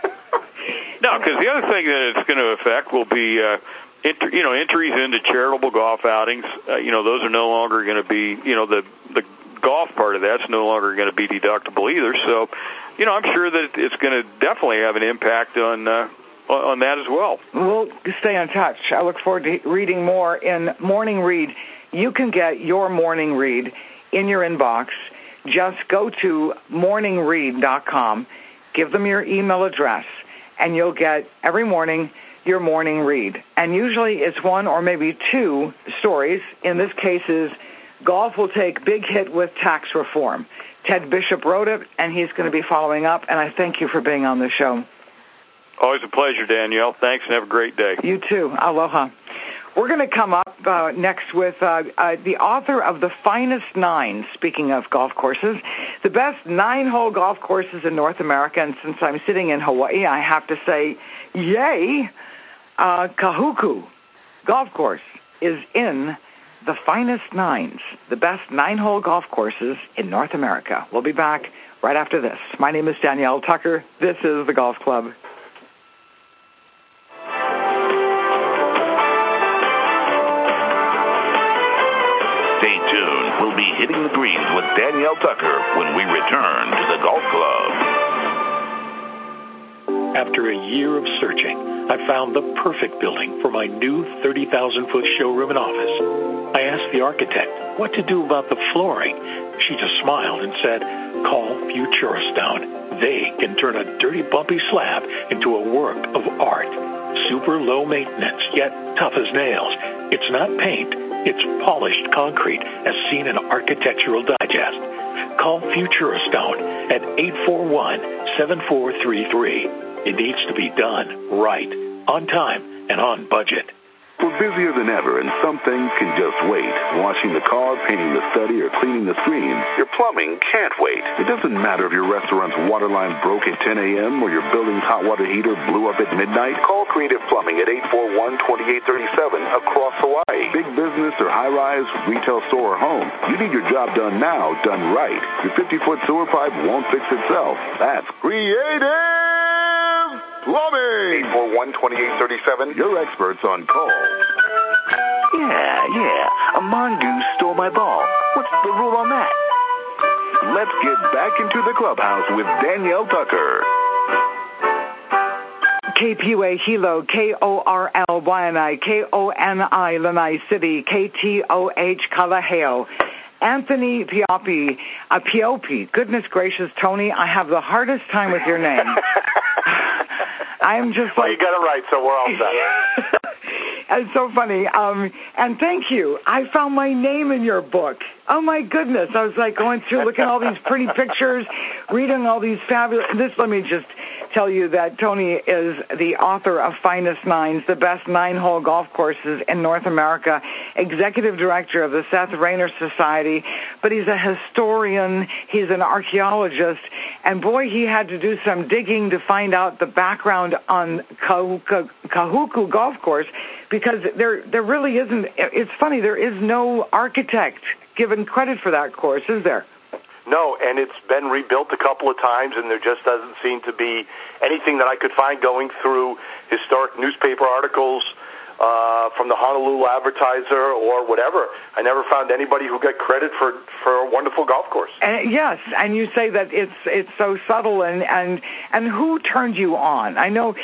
No, because the other thing that it's going to affect will be entries into charitable golf outings. Those are no longer going to be, the golf part of that's no longer going to be deductible either. So, I'm sure that it's going to definitely have an impact on that as well. We'll stay in touch. I look forward to reading more in Morning Read. You can get your Morning Read in your inbox. Just go to morningread.com, give them your email address, and you'll get every morning your Morning Read. And usually it's one or maybe two stories. In this case is golf will take big hit with tax reform. Ted Bishop wrote it, and he's going to be following up, and I thank you for being on the show. Always a pleasure, Danielle. Thanks, and have a great day. You too. Aloha. We're going to come up next with the author of The Finest Nine, speaking of golf courses, the best 9-hole golf courses in North America. And since I'm sitting in Hawaii, I have to say, yay! Kahuku Golf Course is in The Finest Nines, the best 9-hole golf courses in North America. We'll be back right after this. My name is Danielle Tucker. This is The Golf Club. Stay tuned. We'll be hitting the greens with Danielle Tucker when we return to The Golf Club. After a year of searching, I found the perfect building for my new 30,000-foot showroom and office. I asked the architect what to do about the flooring. She just smiled and said, call Futuristone. They can turn a dirty, bumpy slab into a work of art. Super low maintenance, yet tough as nails. It's not paint. It's polished concrete, as seen in Architectural Digest. Call Futuristone at 841-7433. It needs to be done right, on time, and on budget. We're busier than ever, and some things can just wait. Washing the car, painting the study, or cleaning the screens. Your plumbing can't wait. It doesn't matter if your restaurant's water line broke at 10 a.m. or your building's hot water heater blew up at midnight. Call Creative Plumbing at 841-2837 across Hawaii. Big business or high-rise, retail store or home. You need your job done now, done right. Your 50-foot sewer pipe won't fix itself. That's Creative Plumbing. 841-2837. Your experts on call. Yeah. A mongoose stole my ball. What's the rule on that? Let's get back into the clubhouse with Danielle Tucker. KPUA Hilo, KORLYNI, KONI Lanai City, KTOH Kalaheo. Anthony Piopi, Piopi. Goodness gracious, Tony, I have the hardest time with your name. I'm just well, you got it right, so we're all set. It's so funny. And thank you. I found my name in your book. Oh, my goodness. I was like going through, looking at all these pretty pictures, reading all these fabulous... Let me just tell you that Tony is the author of Finest Nines, the best 9-hole golf courses in North America, executive director of the Seth Rayner Society, but he's a historian, he's an archaeologist, and boy, he had to do some digging to find out the background on Kahuku Golf Course, because there really isn't... It's funny, there is no architect given credit for that course, is there? No, and it's been rebuilt a couple of times, and there just doesn't seem to be anything that I could find going through historic newspaper articles from the Honolulu Advertiser or whatever. I never found anybody who got credit for a wonderful golf course. Yes, and you say that it's so subtle, and who turned you on? I know,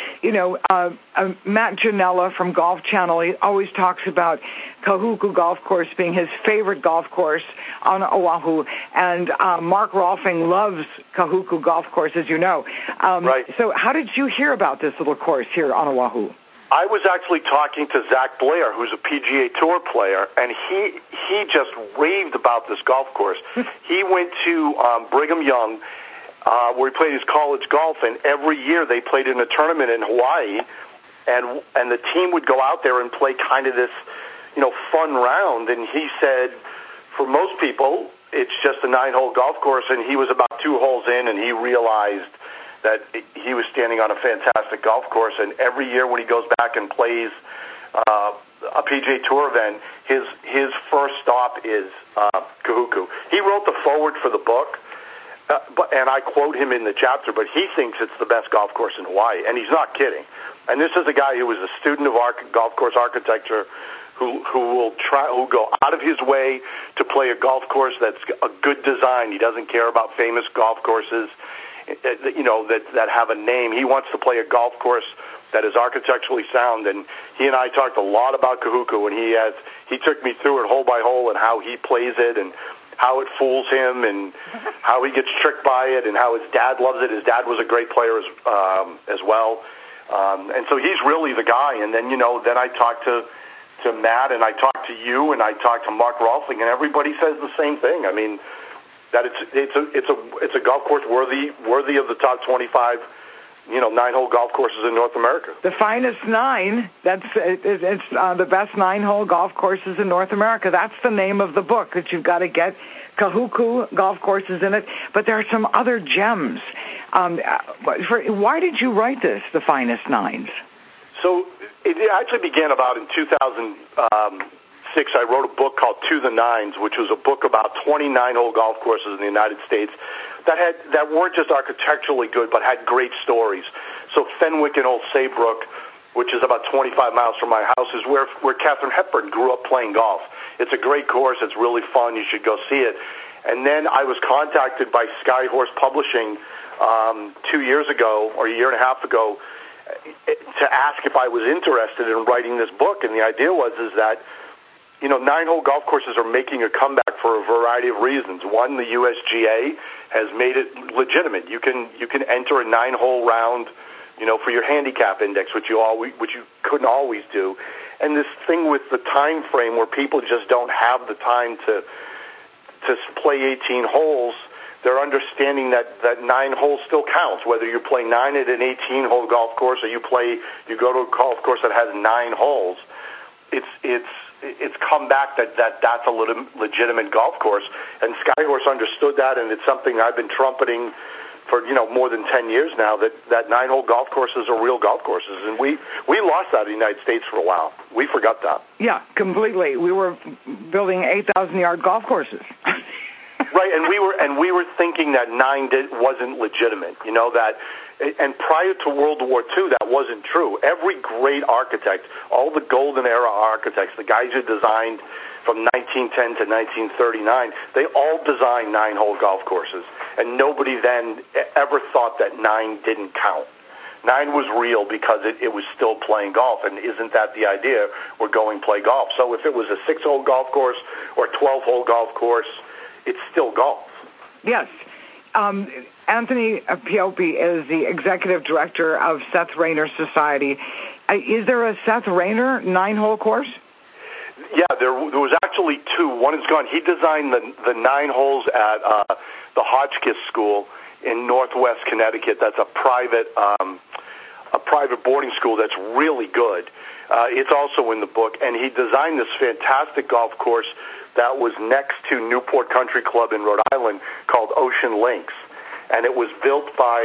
Matt Janella from Golf Channel, he always talks about Kahuku Golf Course being his favorite golf course on Oahu, and Mark Rolfing loves Kahuku Golf Course, as you know. Right. So how did you hear about this little course here on Oahu? I was actually talking to Zach Blair, who's a PGA Tour player, and he just raved about this golf course. He went to Brigham Young, where he played his college golf, and every year they played in a tournament in Hawaii, and the team would go out there and play kind of this, fun round. And he said, for most people, it's just a 9-hole golf course, and he was about 2 holes in, and he realized that he was standing on a fantastic golf course. And every year when he goes back and plays a PGA Tour event, his first stop is Kahuku. He wrote the foreword for the book, and I quote him in the chapter, but he thinks it's the best golf course in Hawaii, and he's not kidding. And this is a guy who was a student of golf course architecture, who will go out of his way to play a golf course that's a good design. He doesn't care about famous golf courses, that have a name. He wants to play a golf course that is architecturally sound. And he and I talked a lot about Kahuku, and he took me through it hole by hole and how he plays it and how it fools him and how he gets tricked by it and how his dad loves it. His dad was a great player as well. And so he's really the guy. And then, then I talked to Matt, and I talked to you, and I talked to Mark Rolfing, and everybody says the same thing. I mean, that it's a golf course worthy of the top 25, 9-hole golf courses in North America. The finest 9. It's the best 9-hole golf courses in North America. That's the name of the book that you've got to get. Kahuku golf courses in it, but there are some other gems. Why did you write this, the finest 9s? So it actually began about in 2006. I wrote a book called To the Nines, which was a book about 29-hole golf courses in the United States that weren't just architecturally good, but had great stories. So Fenwick and Old Saybrook, which is about 25 miles from my house, is where Katharine Hepburn grew up playing golf. It's a great course. It's really fun. You should go see it. And then I was contacted by Skyhorse Publishing 2 years ago, or a year and a half ago, to ask if I was interested in writing this book. And the idea was that 9-hole golf courses are making a comeback for a variety of reasons. One, the USGA has made it legitimate. You can enter a 9-hole round, for your handicap index, which you couldn't always do. And this thing with the time frame where people just don't have the time to play 18 holes, they're understanding that 9 holes still counts, whether you play 9 at an 18-hole golf course or you go to a golf course that has 9 holes. It's come back that's a legitimate golf course, and Skyhorse understood that, and it's something I've been trumpeting for more than 10 years now, that 9-hole golf courses are real golf courses, and we lost that in the United States for a while. We forgot that. Yeah, completely. We were building 8,000-yard golf courses. Right, and we were thinking that 9 wasn't legitimate. And prior to World War II, that wasn't true. Every great architect, all the golden era architects, the guys who designed from 1910 to 1939, they all designed 9-hole golf courses. And nobody then ever thought that 9 didn't count. 9 was real because it was still playing golf. And isn't that the idea? We're going play golf. So if it was a 6-hole golf course or a 12-hole golf course, it's still golf. Yes. Anthony Piopi is the executive director of Seth Rayner Society. Is there a Seth Rayner 9-hole course? Yeah, there was actually 2. One is gone. He designed the 9 holes at the Hotchkiss School in Northwest Connecticut. That's a private boarding school that's really good. It's also in the book, and he designed this fantastic golf course that was next to Newport Country Club in Rhode Island called Ocean Links, and it was built by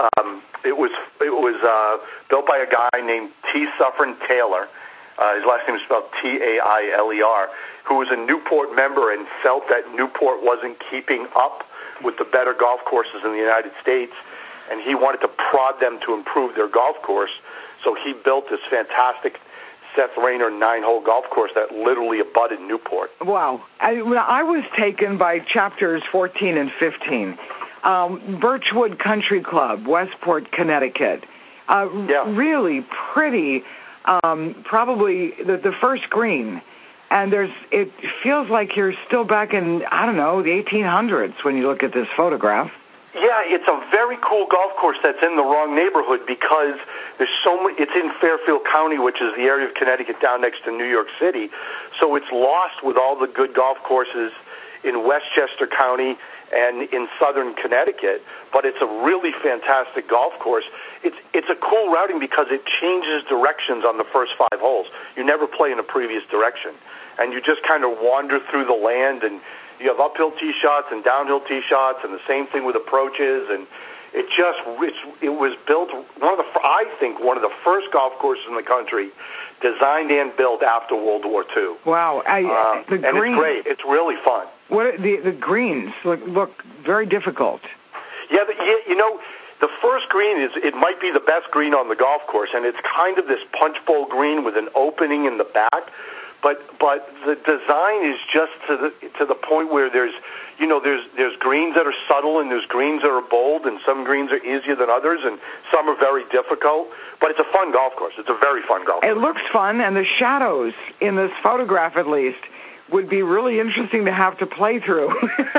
built by a guy named T. Suffern Taylor. His last name is spelled Tailer, who was a Newport member and felt that Newport wasn't keeping up with the better golf courses in the United States, and he wanted to prod them to improve their golf course. So he built this fantastic Seth Rayner 9-hole golf course that literally abutted Newport. Wow. I was taken by chapters 14 and 15. Birchwood Country Club, Westport, Connecticut. Really pretty, probably the first green. And it feels like you're still back in, I don't know, the 1800s when you look at this photograph. Yeah, it's a very cool golf course that's in the wrong neighborhood because there's so many. It's in Fairfield County, which is the area of Connecticut down next to New York City. So it's lost with all the good golf courses in Westchester County and in southern Connecticut. But it's a really fantastic golf course. It's a cool routing because it changes directions on the first 5 holes. You never play in a previous direction, and you just kind of wander through the land and. You have uphill tee shots and downhill tee shots, and the same thing with approaches. And it was built I think one of the first golf courses in the country, designed and built after World War II. Wow, and it's great. It's really fun. What the greens look very difficult. Yeah, the first green it might be the best green on the golf course, and it's kind of this punch bowl green with an opening in the back. But the design is just to the point where there's greens that are subtle and there's greens that are bold, and some greens are easier than others and some are very difficult. But it's a fun golf course. It's a very fun golf course. It looks fun, and the shadows in this photograph at least would be really interesting to have to play through.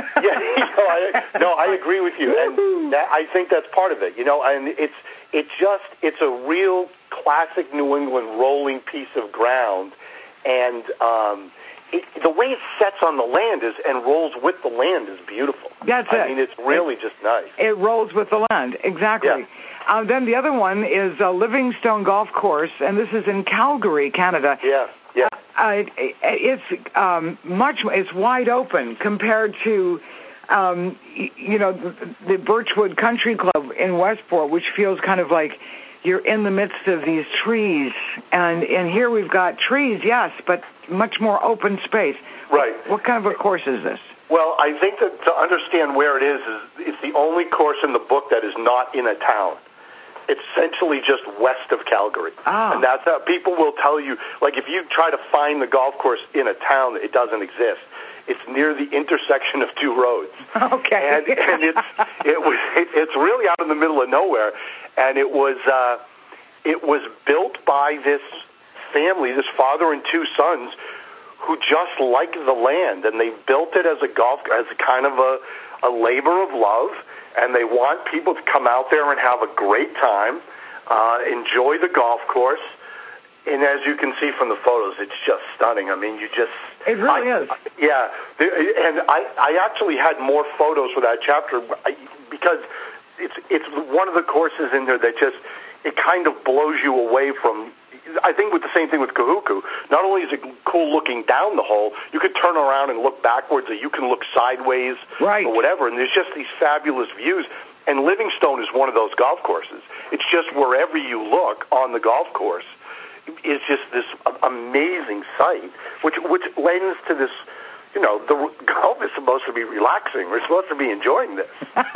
I agree with you, and I think that's part of it. And it's a real classic New England rolling piece of ground. And the way it sets on the land and rolls with the land is beautiful. That's it. I mean, it's really just nice. It rolls with the land, exactly. Yeah. Then the other one is Livingstone Golf Course, and this is in Calgary, Canada. Yeah. It's wide open compared to the Birchwood Country Club in Westport, which feels kind of like you're in the midst of these trees, and here we've got trees, yes, but much more open space. Right. What kind of a course is this? Well, I think that to understand where it is it's the only course in the book that is not in a town. It's essentially just west of Calgary. Ah. And that's how people will tell you, like if you try to find the golf course in a town, it doesn't exist. It's near the intersection of 2 roads. Okay. And it's really out in the middle of nowhere. And it was built by this family, this father and 2 sons, who just like the land, and they built it as a kind of a labor of love, and they want people to come out there and have a great time, enjoy the golf course. And as you can see from the photos, it's just stunning. I mean, it really is. Yeah, and I actually had more photos for that chapter because it's one of the courses in there that it kind of blows you away from. I think with the same thing with Kahuku, not only is it cool looking down the hole, you could turn around and look backwards, or you can look sideways, right, or whatever, and there's just these fabulous views. And Livingstone is one of those golf courses. It's just wherever you look on the golf course, it's just this amazing sight, which lends to this. The golf is supposed to be relaxing. We're supposed to be enjoying this.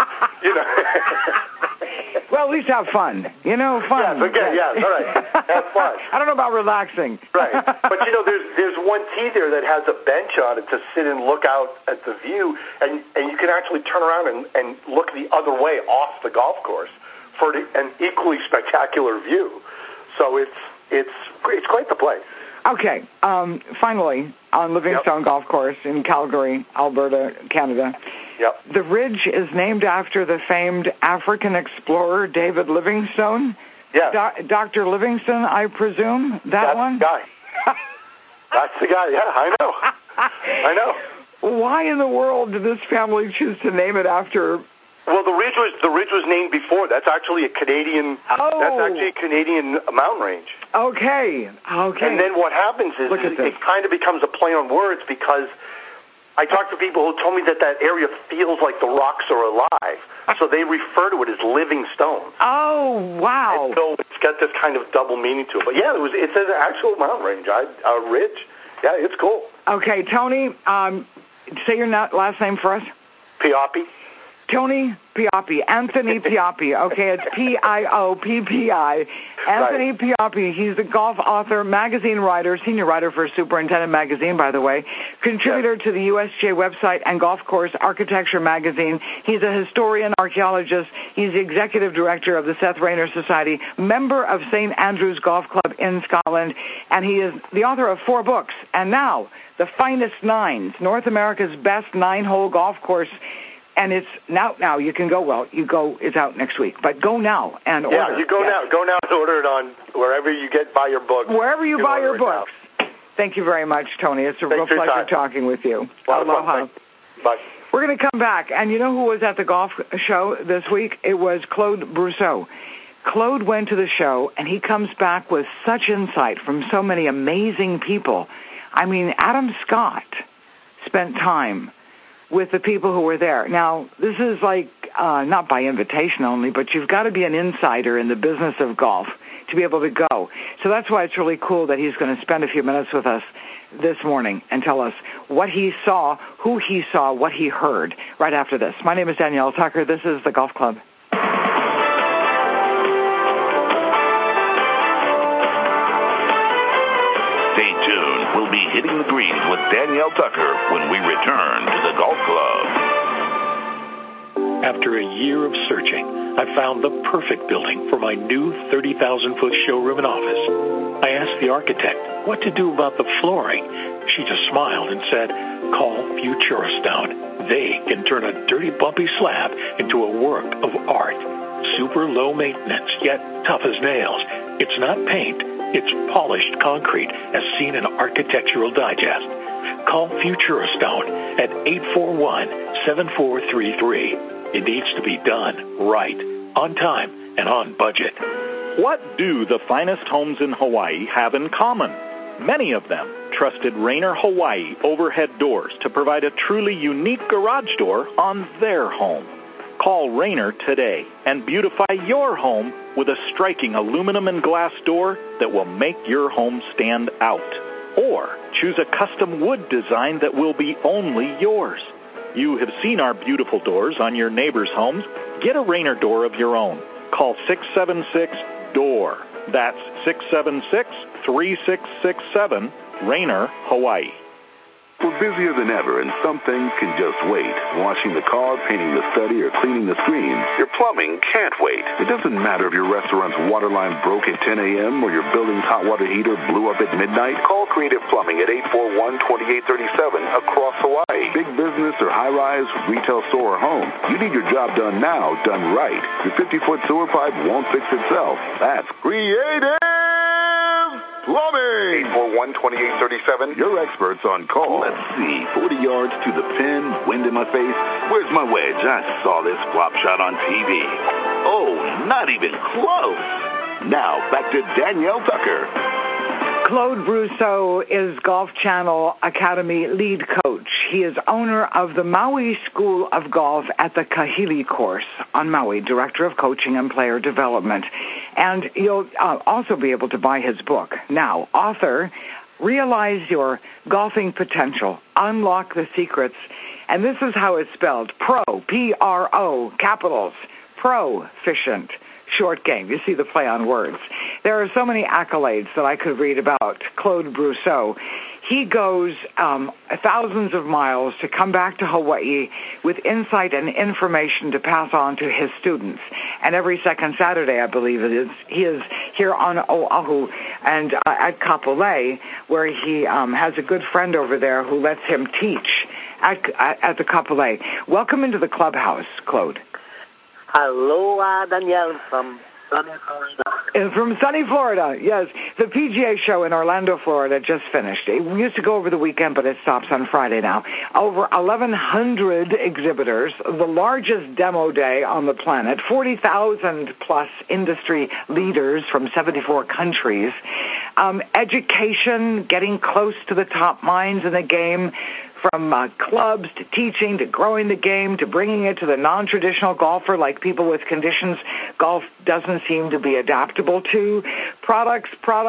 Well, at least have fun. Fun. Yeah, all right. Have fun. I don't know about relaxing. Right. But, there's one tee there that has a bench on it to sit and look out at the view, and you can actually turn around and look the other way off the golf course for an equally spectacular view. So it's quite the place. Okay. Finally, on Livingstone Golf Course in Calgary, Alberta, Canada. Yep. The ridge is named after the famed African explorer David Livingstone. Yeah. Dr. Livingstone, I presume? That's one? That's the guy. That's the guy, yeah, I know. I know. Why in the world did this family choose to name it after? Well, the ridge was named before. That's actually a Canadian. Oh. That's actually a Canadian mountain range. Okay. And then what happens is it kind of becomes a play on words because I talked to people who told me that area feels like the rocks are alive, so they refer to it as living stones. Oh, wow! And so it's got this kind of double meaning to it. But yeah, it's an actual mountain range, a ridge. Yeah, it's cool. Okay, Tony, say your last name for us. Piapi. Tony Pioppi, Anthony Pioppi. Okay, it's Pioppi. Anthony Pioppi. He's the golf author, magazine writer, senior writer for Superintendent Magazine, by the way, contributor to the USGA website and Golf Course Architecture Magazine. He's a historian, archaeologist. He's the executive director of the Seth Rayner Society, member of St. Andrew's Golf Club in Scotland, and he is the author of 4 books. And now, The Finest Nines, North America's best 9-hole golf course. And it's now you can go, it's out next week, but go now and order. Yeah, you go now and order it on wherever you buy your books. Wherever you buy your books. Thank you very much, Tony. It's a real pleasure talking with you. Aloha. Bye. We're going to come back, and you know who was at the golf show this week? It was Claude Brousseau. Claude went to the show, and he comes back with such insight from so many amazing people. I mean, Adam Scott spent time with the people who were there. Now, this is like not by invitation only, but you've got to be an insider in the business of golf to be able to go. So that's why it's really cool that he's going to spend a few minutes with us this morning and tell us what he saw, who he saw, what he heard right after this. My name is Danielle Tucker. This is the Golf Club. Stay tuned. We'll be hitting the greens with Danielle Tucker when we return to the Golf Club. After a year of searching, I found the perfect building for my new 30,000-foot showroom and office. I asked the architect what to do about the flooring. She just smiled and said, call Futurostone. They can turn a dirty, bumpy slab into a work of art. Super low maintenance, yet tough as nails. It's not paint. It's polished concrete, as seen in Architectural Digest. Call Futurostone at 841-7433. It needs to be done right, on time, and on budget. What do the finest homes in Hawaii have in common? Many of them trusted Rayner Hawaii overhead doors to provide a truly unique garage door on their home. Call Rayner today and beautify your home with a striking aluminum and glass door that will make your home stand out. Or choose a custom wood design that will be only yours. You have seen our beautiful doors on your neighbors' homes. Get a Rayner door of your own. Call 676-DOOR. That's 676-3667, Rayner, Hawaii. We're busier than ever, and some things can just wait. Washing the car, painting the study, or cleaning the screens. Your plumbing can't wait. It doesn't matter if your restaurant's water line broke at 10 a.m. or your building's hot water heater blew up at midnight. Call Creative Plumbing at 841-2837 across Hawaii. Big business or high-rise, retail store or home. You need your job done now, done right. Your 50-foot sewer pipe won't fix itself. That's Creative Plumbing! 841-2837. Your experts on call. Let's see. 40 yards to the pin, wind in my face. Where's my wedge? I saw this flop shot on TV. Oh, not even close. Now, back to Danielle Tucker. Claude Brousseau is Golf Channel Academy lead coach. He is owner of the Maui School of Golf at the Kahili course on Maui, director of coaching and player development. And you'll also be able to buy his book. Now, author, Realize Your Golfing Potential, Unlock the Secrets. And this is how it's spelled. Pro, P-R-O, capitals, proficient. Short game. You see the play on words. There are so many accolades that I could read about Claude Brousseau. He goes thousands of miles to come back to Hawaii with insight and information to pass on to his students. And every second Saturday, I believe it is, he is here on Oahu and at Kapolei, where he has a good friend over there who lets him teach at the Kapolei. Welcome into the clubhouse, Claude. Aloha, Danielle from sunny Florida. From sunny Florida, yes. The PGA show in Orlando, Florida just finished. It used to go over the weekend, but it stops on Friday now. Over 1,100 exhibitors, the largest demo day on the planet, 40,000 plus industry leaders from 74 countries. education, getting close to the top minds in the game, from clubs to teaching to growing the game to bringing it to the non-traditional golfer like people with conditions golf doesn't seem to be adaptable to. Products,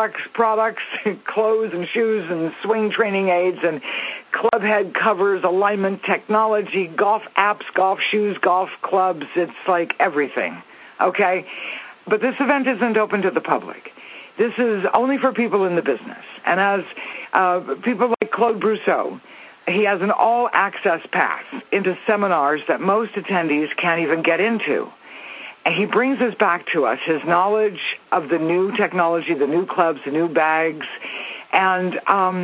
clothes and shoes and swing training aids and club head covers, alignment technology, golf apps, golf shoes, golf clubs. It's like everything, okay? But this event isn't open to the public. This is only for people in the business. And as people like Claude Brousseau, he has an all-access pass into seminars that most attendees can't even get into. And he brings us back to us his knowledge of the new technology, the new clubs, the new bags. And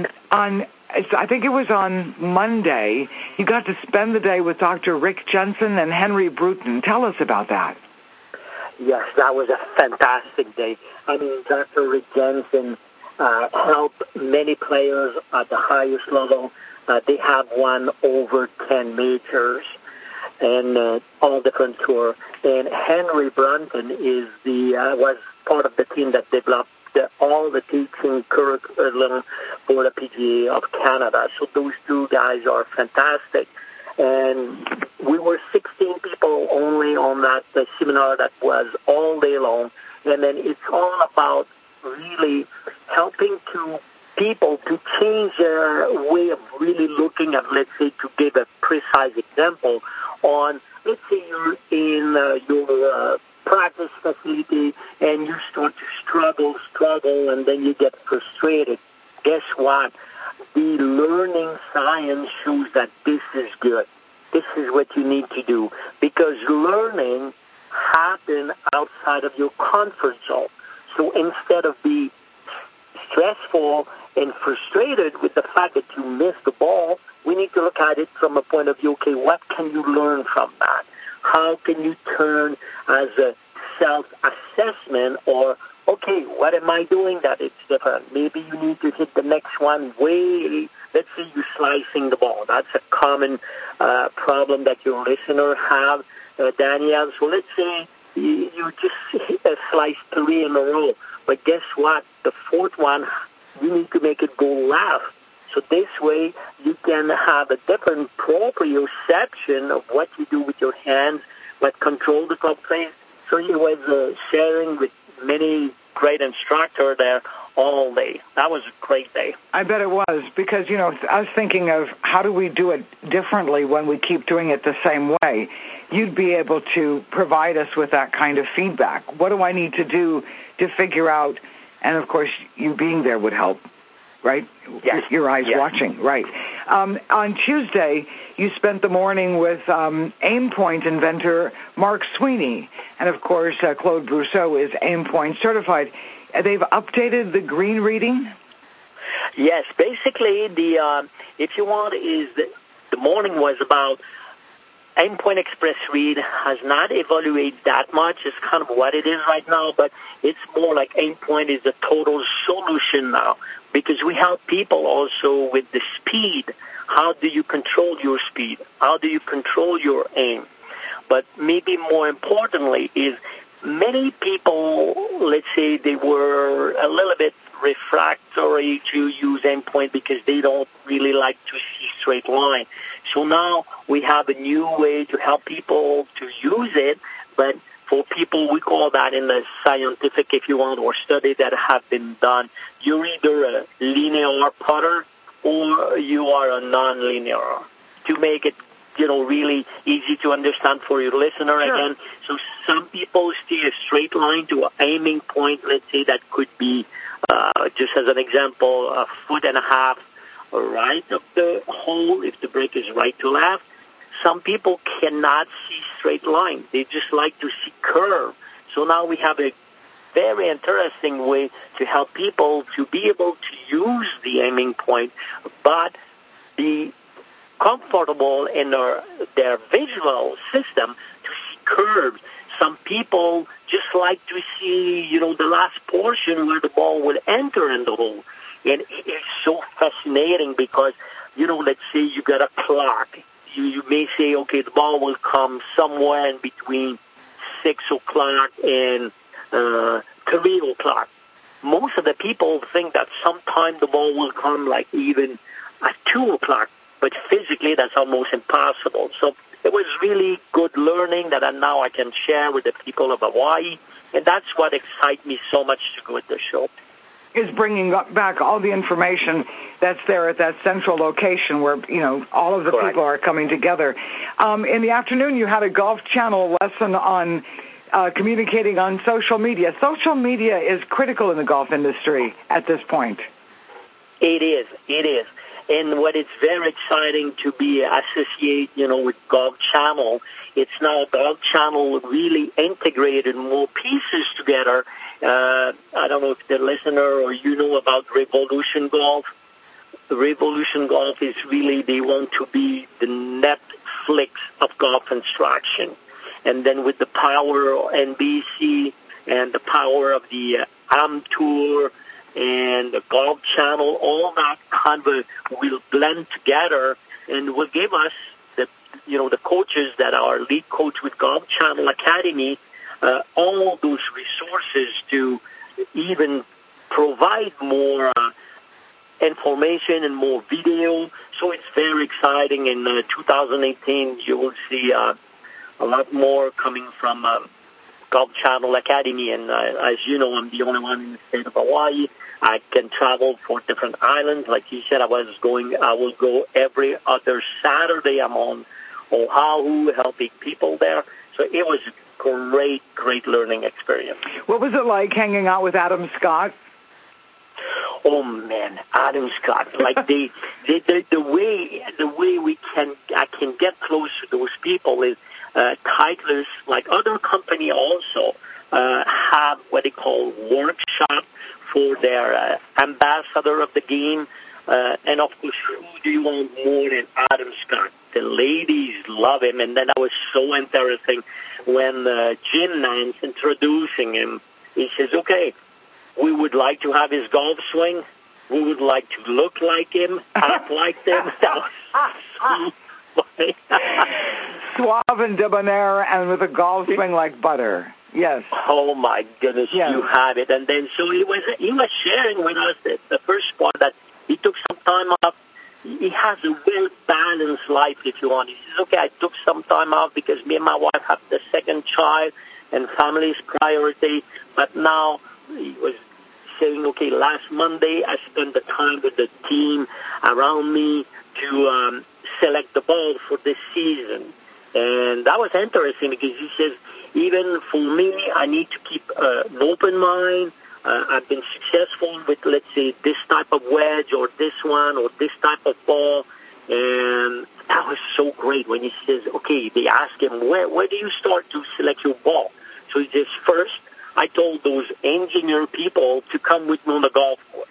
I think it was on Monday, you got to spend the day with Dr. Rick Jensen and Henry Bruton. Tell us about that. Yes, that was a fantastic day. I mean, Dr. Rick Jensen helped many players at the highest level. They have won over 10 majors and all different tours. And Henry Brunton was part of the team that developed all the teaching curriculum for the PGA of Canada. So those two guys are fantastic. And we were 16 people only on that seminar that was all day long. And then it's all about really helping people to change their way of really looking at, let's say, to give a precise example on, let's say you're in your practice facility and you start to struggle, and then you get frustrated. Guess what? The learning science shows that this is good. This is what you need to do, because learning happens outside of your comfort zone. So instead of being stressful and frustrated with the fact that you missed the ball, we need to look at it from a point of view, okay, what can you learn from that? How can you turn as a self-assessment, or, okay, what am I doing that it's different? Maybe you need to hit the next one way. Let's say you're slicing the ball. That's a common problem that your listener have, Danielle. So let's say you just slice 3 in a row. But guess what? The fourth one, you need to make it go left. So this way, you can have a different proprioception of what you do with your hands, what control the club face. So he was sharing with many great instructors there all day. That was a great day. I bet it was, because, I was thinking of how do we do it differently when we keep doing it the same way. You'd be able to provide us with that kind of feedback. What do I need to do to figure out? And, of course, you being there would help, right? Yes. Your eyes watching, right. On Tuesday, you spent the morning with Aimpoint inventor Mark Sweeney. And, of course, Claude Brousseau is Aimpoint certified. They've updated the green reading? Yes. Basically, if you want, the morning was about Aimpoint Express Read has not evaluated that much. It's kind of what it is right now, but it's more like Aimpoint is a total solution now, because we help people also with the speed. How do you control your speed? How do you control your aim? But maybe more importantly is many people, let's say they were a little bit refractory to use Aimpoint because they don't really like to see straight line. So now we have a new way to help people to use it, but for people, we call that in the scientific, if you want, or study that have been done, you're either a linear putter or you are a non-linear, to make it, really easy to understand for your listener. Sure. Again, so some people see a straight line to an aiming point, let's say that could be, just as an example, 1.5 feet right of the hole if the break is right to left. Some people cannot see straight line. They just like to see curve. So now we have a very interesting way to help people to be able to use the aiming point, but be comfortable in their visual system to see curves. Some people just like to see, the last portion where the ball will enter in the hole. And it's so fascinating because, let's say you got a clock. You may say, okay, the ball will come somewhere in between 6 o'clock and 3 o'clock. most of the people think that sometime the ball will come like even at 2 o'clock, but physically that's almost impossible. So it was really good learning that now I can share with the people of Hawaii, and that's what excites me so much to go at the show. Is bringing back all the information that's there at that central location where, all of the Correct. people are coming together. In the afternoon, you had a Golf Channel lesson on communicating on social media. Social media is critical in the golf industry at this point. It is. And what is very exciting to be associated, with Golf Channel, it's now Golf Channel really integrated more pieces together. I don't know if the listener or about Revolution Golf. Revolution Golf is really, they want to be the Netflix of golf instruction. And then with the power of NBC and the power of the AM Tour and the Golf Channel, all that kind of will blend together and will give us the coaches that are lead coach with Golf Channel Academy, all those resources to even provide more information and more video. So it's very exciting. In 2018, you will see a lot more coming from Golf Channel Academy. And as you know, I'm the only one in the state of Hawaii. I can travel for different islands. Like you said, I will go every other Saturday. I'm on Oahu helping people there. So it was a great learning experience. What was it like hanging out with Adam Scott? Oh man, Adam Scott! Like the way I can get close to those people is Titleist, like other company also have what they call workshop for their ambassador of the game, and of course, who do you want more than Adam Scott? The ladies love him, and then that was so interesting when Jim Nance introducing him. He says, "Okay, we would like to have his golf swing. We would like to look like him, act like him." That was so funny. Suave and debonair, and with a golf swing like butter. Yes. Oh my goodness, yes. You have it. And then so he was sharing with us the first part that he took some time off. He has a well-balanced life, if you want. He says, "Okay, I took some time off because me and my wife have the second child, and family is priority. But now," he was saying, "Okay, last Monday I spent the time with the team around me to select the ball for this season." And that was interesting because he says, even for me, I need to keep an open mind. I've been successful with, let's say, this type of wedge or this one or this type of ball. And that was so great when he says, okay, they ask him, where do you start to select your ball? So he says, first, I told those engineer people to come with me on the golf course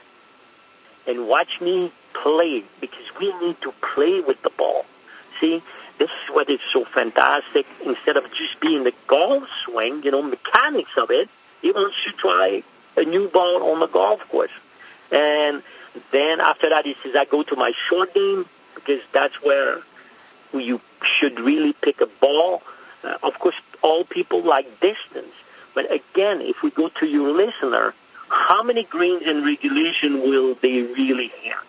and watch me play because we need to play with the ball. See, this is what is so fantastic. Instead of just being the golf swing, mechanics of it, he wants you to try a new ball on the golf course. And then after that, he says, I go to my short game because that's where you should really pick a ball. Of course, all people like distance. But again, if we go to your listener, how many greens in regulation will they really have?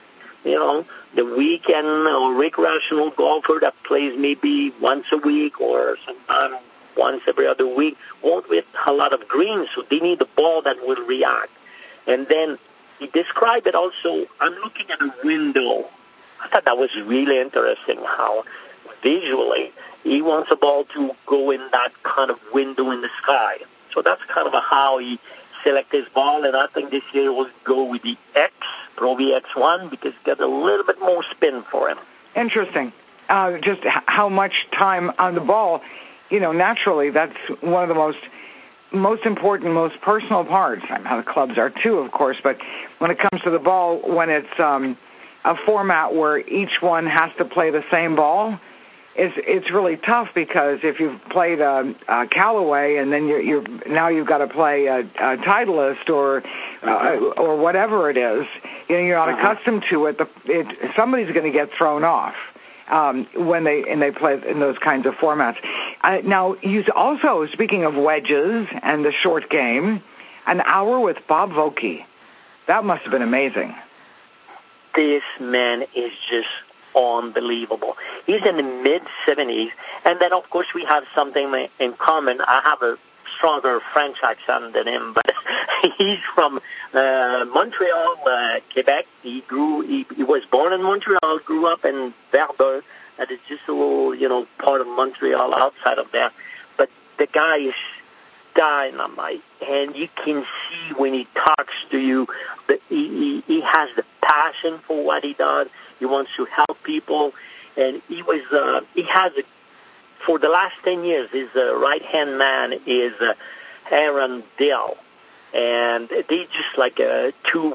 The weekend or recreational golfer that plays maybe once a week or sometimes once every other week won't hit a lot of greens, so they need a ball that will react. And then he described it also, I'm looking at a window. I thought that was really interesting how visually he wants a ball to go in that kind of window in the sky. So that's kind of how he selected his ball, and I think this year we'll go with the Pro V X1 because it's got a little bit more spin for him. Interesting. Just how much time on the ball, naturally that's one of the most important, most personal parts. I mean, the clubs are too, of course, but when it comes to the ball, when it's a format where each one has to play the same ball, it's really tough because if you've played a Callaway and then you've got to play a Titleist or whatever it is, you're not accustomed to it. Somebody's going to get thrown off when they play in those kinds of formats. Now, you also, speaking of wedges and the short game, An hour with Bob Vokey. That must have been amazing. This man is just unbelievable. He's in the mid-70s, and then, of course, we have something in common. I have a stronger French accent than him, but he's from Montreal, Quebec. He was born in Montreal, grew up in Verdun. That is just a little, part of Montreal outside of there. But the guy is dynamite, and you can see when he talks to you that he has the passion for what he does. He wants to help people, and he has for the last 10 years, his right-hand man is Aaron Dill, and they just like two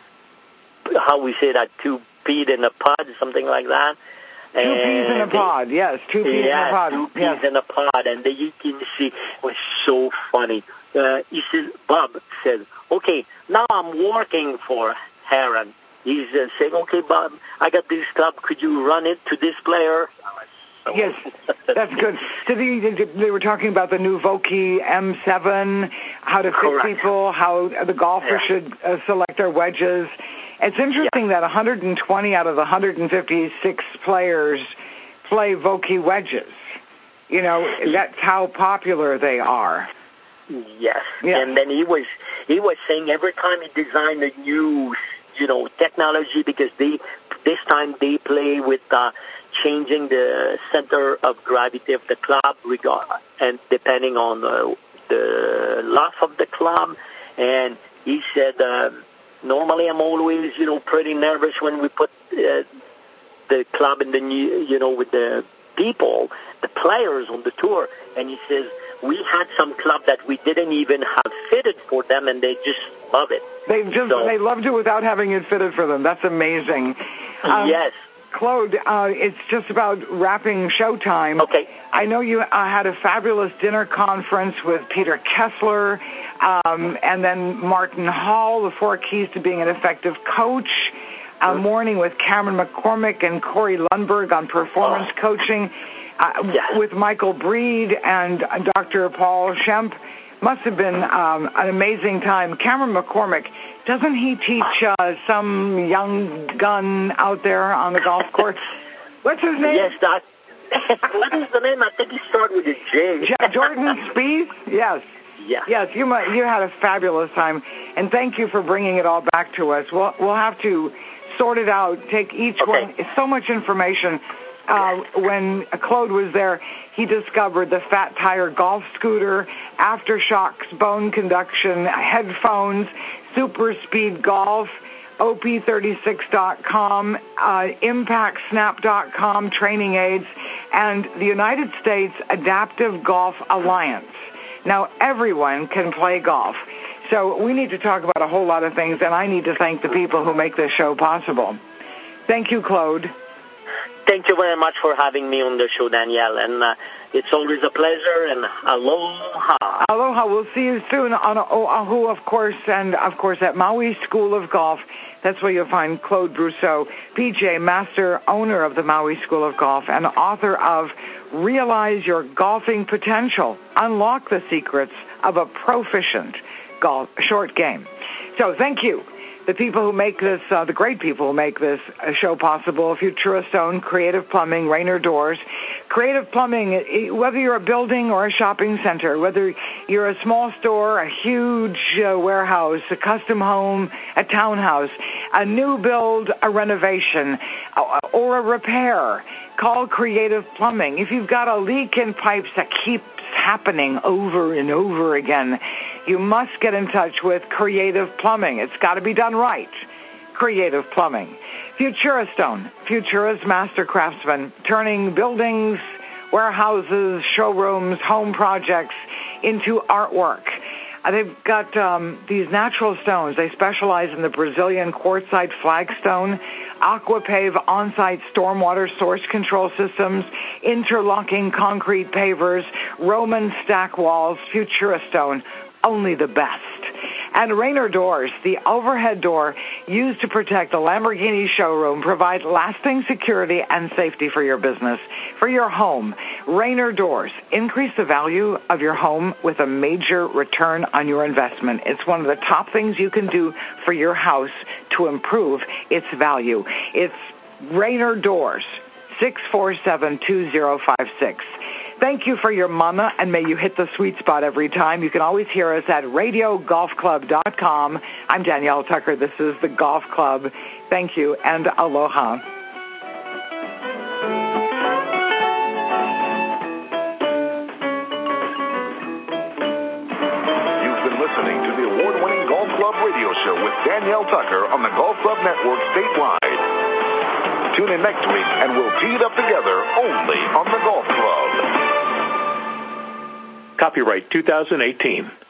peas in a pod, something like that. Two peas in a pod, yes. Two peas in a pod. Two peas in a pod, and you can see it was so funny. He says, Bob says, okay, now I'm working for Aaron. He's saying, okay, Bob, I got this club. Could you run it to this player? Yes, that's good. So they were talking about the new Vokey M7, how to fit people, how the golfer should select their wedges. It's interesting that 120 out of the 156 players play Vokey wedges. That's how popular they are. Yes. And then he was saying every time he designed a new technology, because this time they play with changing the center of gravity of the club, and depending on the loss of the club. And he said, normally I'm always, pretty nervous when we put the club in the new, with the people, the players on the tour. And he says, we had some club that we didn't even have fitted for them, and they just love it. They loved it without having it fitted for them. That's amazing. Yes. Claude, it's just about wrapping showtime. Okay. I know you had a fabulous dinner conference with Peter Kessler, and then Martin Hall, the 4 keys to being an effective coach. A morning with Cameron McCormick and Corey Lundberg on performance coaching. With Michael Breed and Dr. Paul Schemp. Must have been an amazing time. Cameron McCormick, doesn't he teach some young gun out there on the golf course? What's his name? Yes, Doc. What is the name? I think he started with a J. Jordan Spieth? Yes. Yeah. Yes, you had a fabulous time, and thank you for bringing it all back to us. We'll have to sort it out, take each one. It's so much information. When Claude was there, he discovered the Fat Tire golf scooter, aftershocks, bone conduction, headphones, super speed golf, op36.com, impactsnap.com, training aids, and the United States Adaptive Golf Alliance. Now, everyone can play golf. So we need to talk about a whole lot of things, and I need to thank the people who make this show possible. Thank you, Claude. Thank you very much for having me on the show, Danielle, and it's always a pleasure, and aloha. Aloha. We'll see you soon on Oahu, of course, and, of course, at Maui School of Golf. That's where you'll find Claude Brousseau, PGA Master, owner of the Maui School of Golf, and author of Realize Your Golfing Potential, Unlock the Secrets of a Proficient Golf Short Game. So thank you. The people who make this, the great people who make this show possible, Futura Stone, Creative Plumbing, Rainer Doors. Creative Plumbing, whether you're a building or a shopping center, whether you're a small store, a huge warehouse, a custom home, a townhouse, a new build, a renovation, or a repair, call Creative Plumbing. If you've got a leak in pipes that keeps happening over and over again, you must get in touch with Creative Plumbing. It's got to be done right. Creative Plumbing. Futura Stone, Futura's master craftsman, turning buildings, warehouses, showrooms, home projects into artwork. They've got these natural stones. They specialize in the Brazilian quartzite flagstone, Aquapave on-site stormwater source control systems, interlocking concrete pavers, Roman stack walls, Futura Stone, only the best. And Rainer Doors, the overhead door used to protect the Lamborghini showroom, provide lasting security and safety for your business, for your home. Rainer Doors, increase the value of your home with a major return on your investment. It's one of the top things you can do for your house to improve its value. It's Rainer Doors, 647-2056. Thank you for your mama, and may you hit the sweet spot every time. You can always hear us at radiogolfclub.com. I'm Danielle Tucker. This is the Golf Club. Thank you, and aloha. You've been listening to the award-winning Golf Club radio show with Danielle Tucker on the Golf Club Network statewide. Tune in next week, and we'll tee it up together only on the Golf Club. Copyright 2018.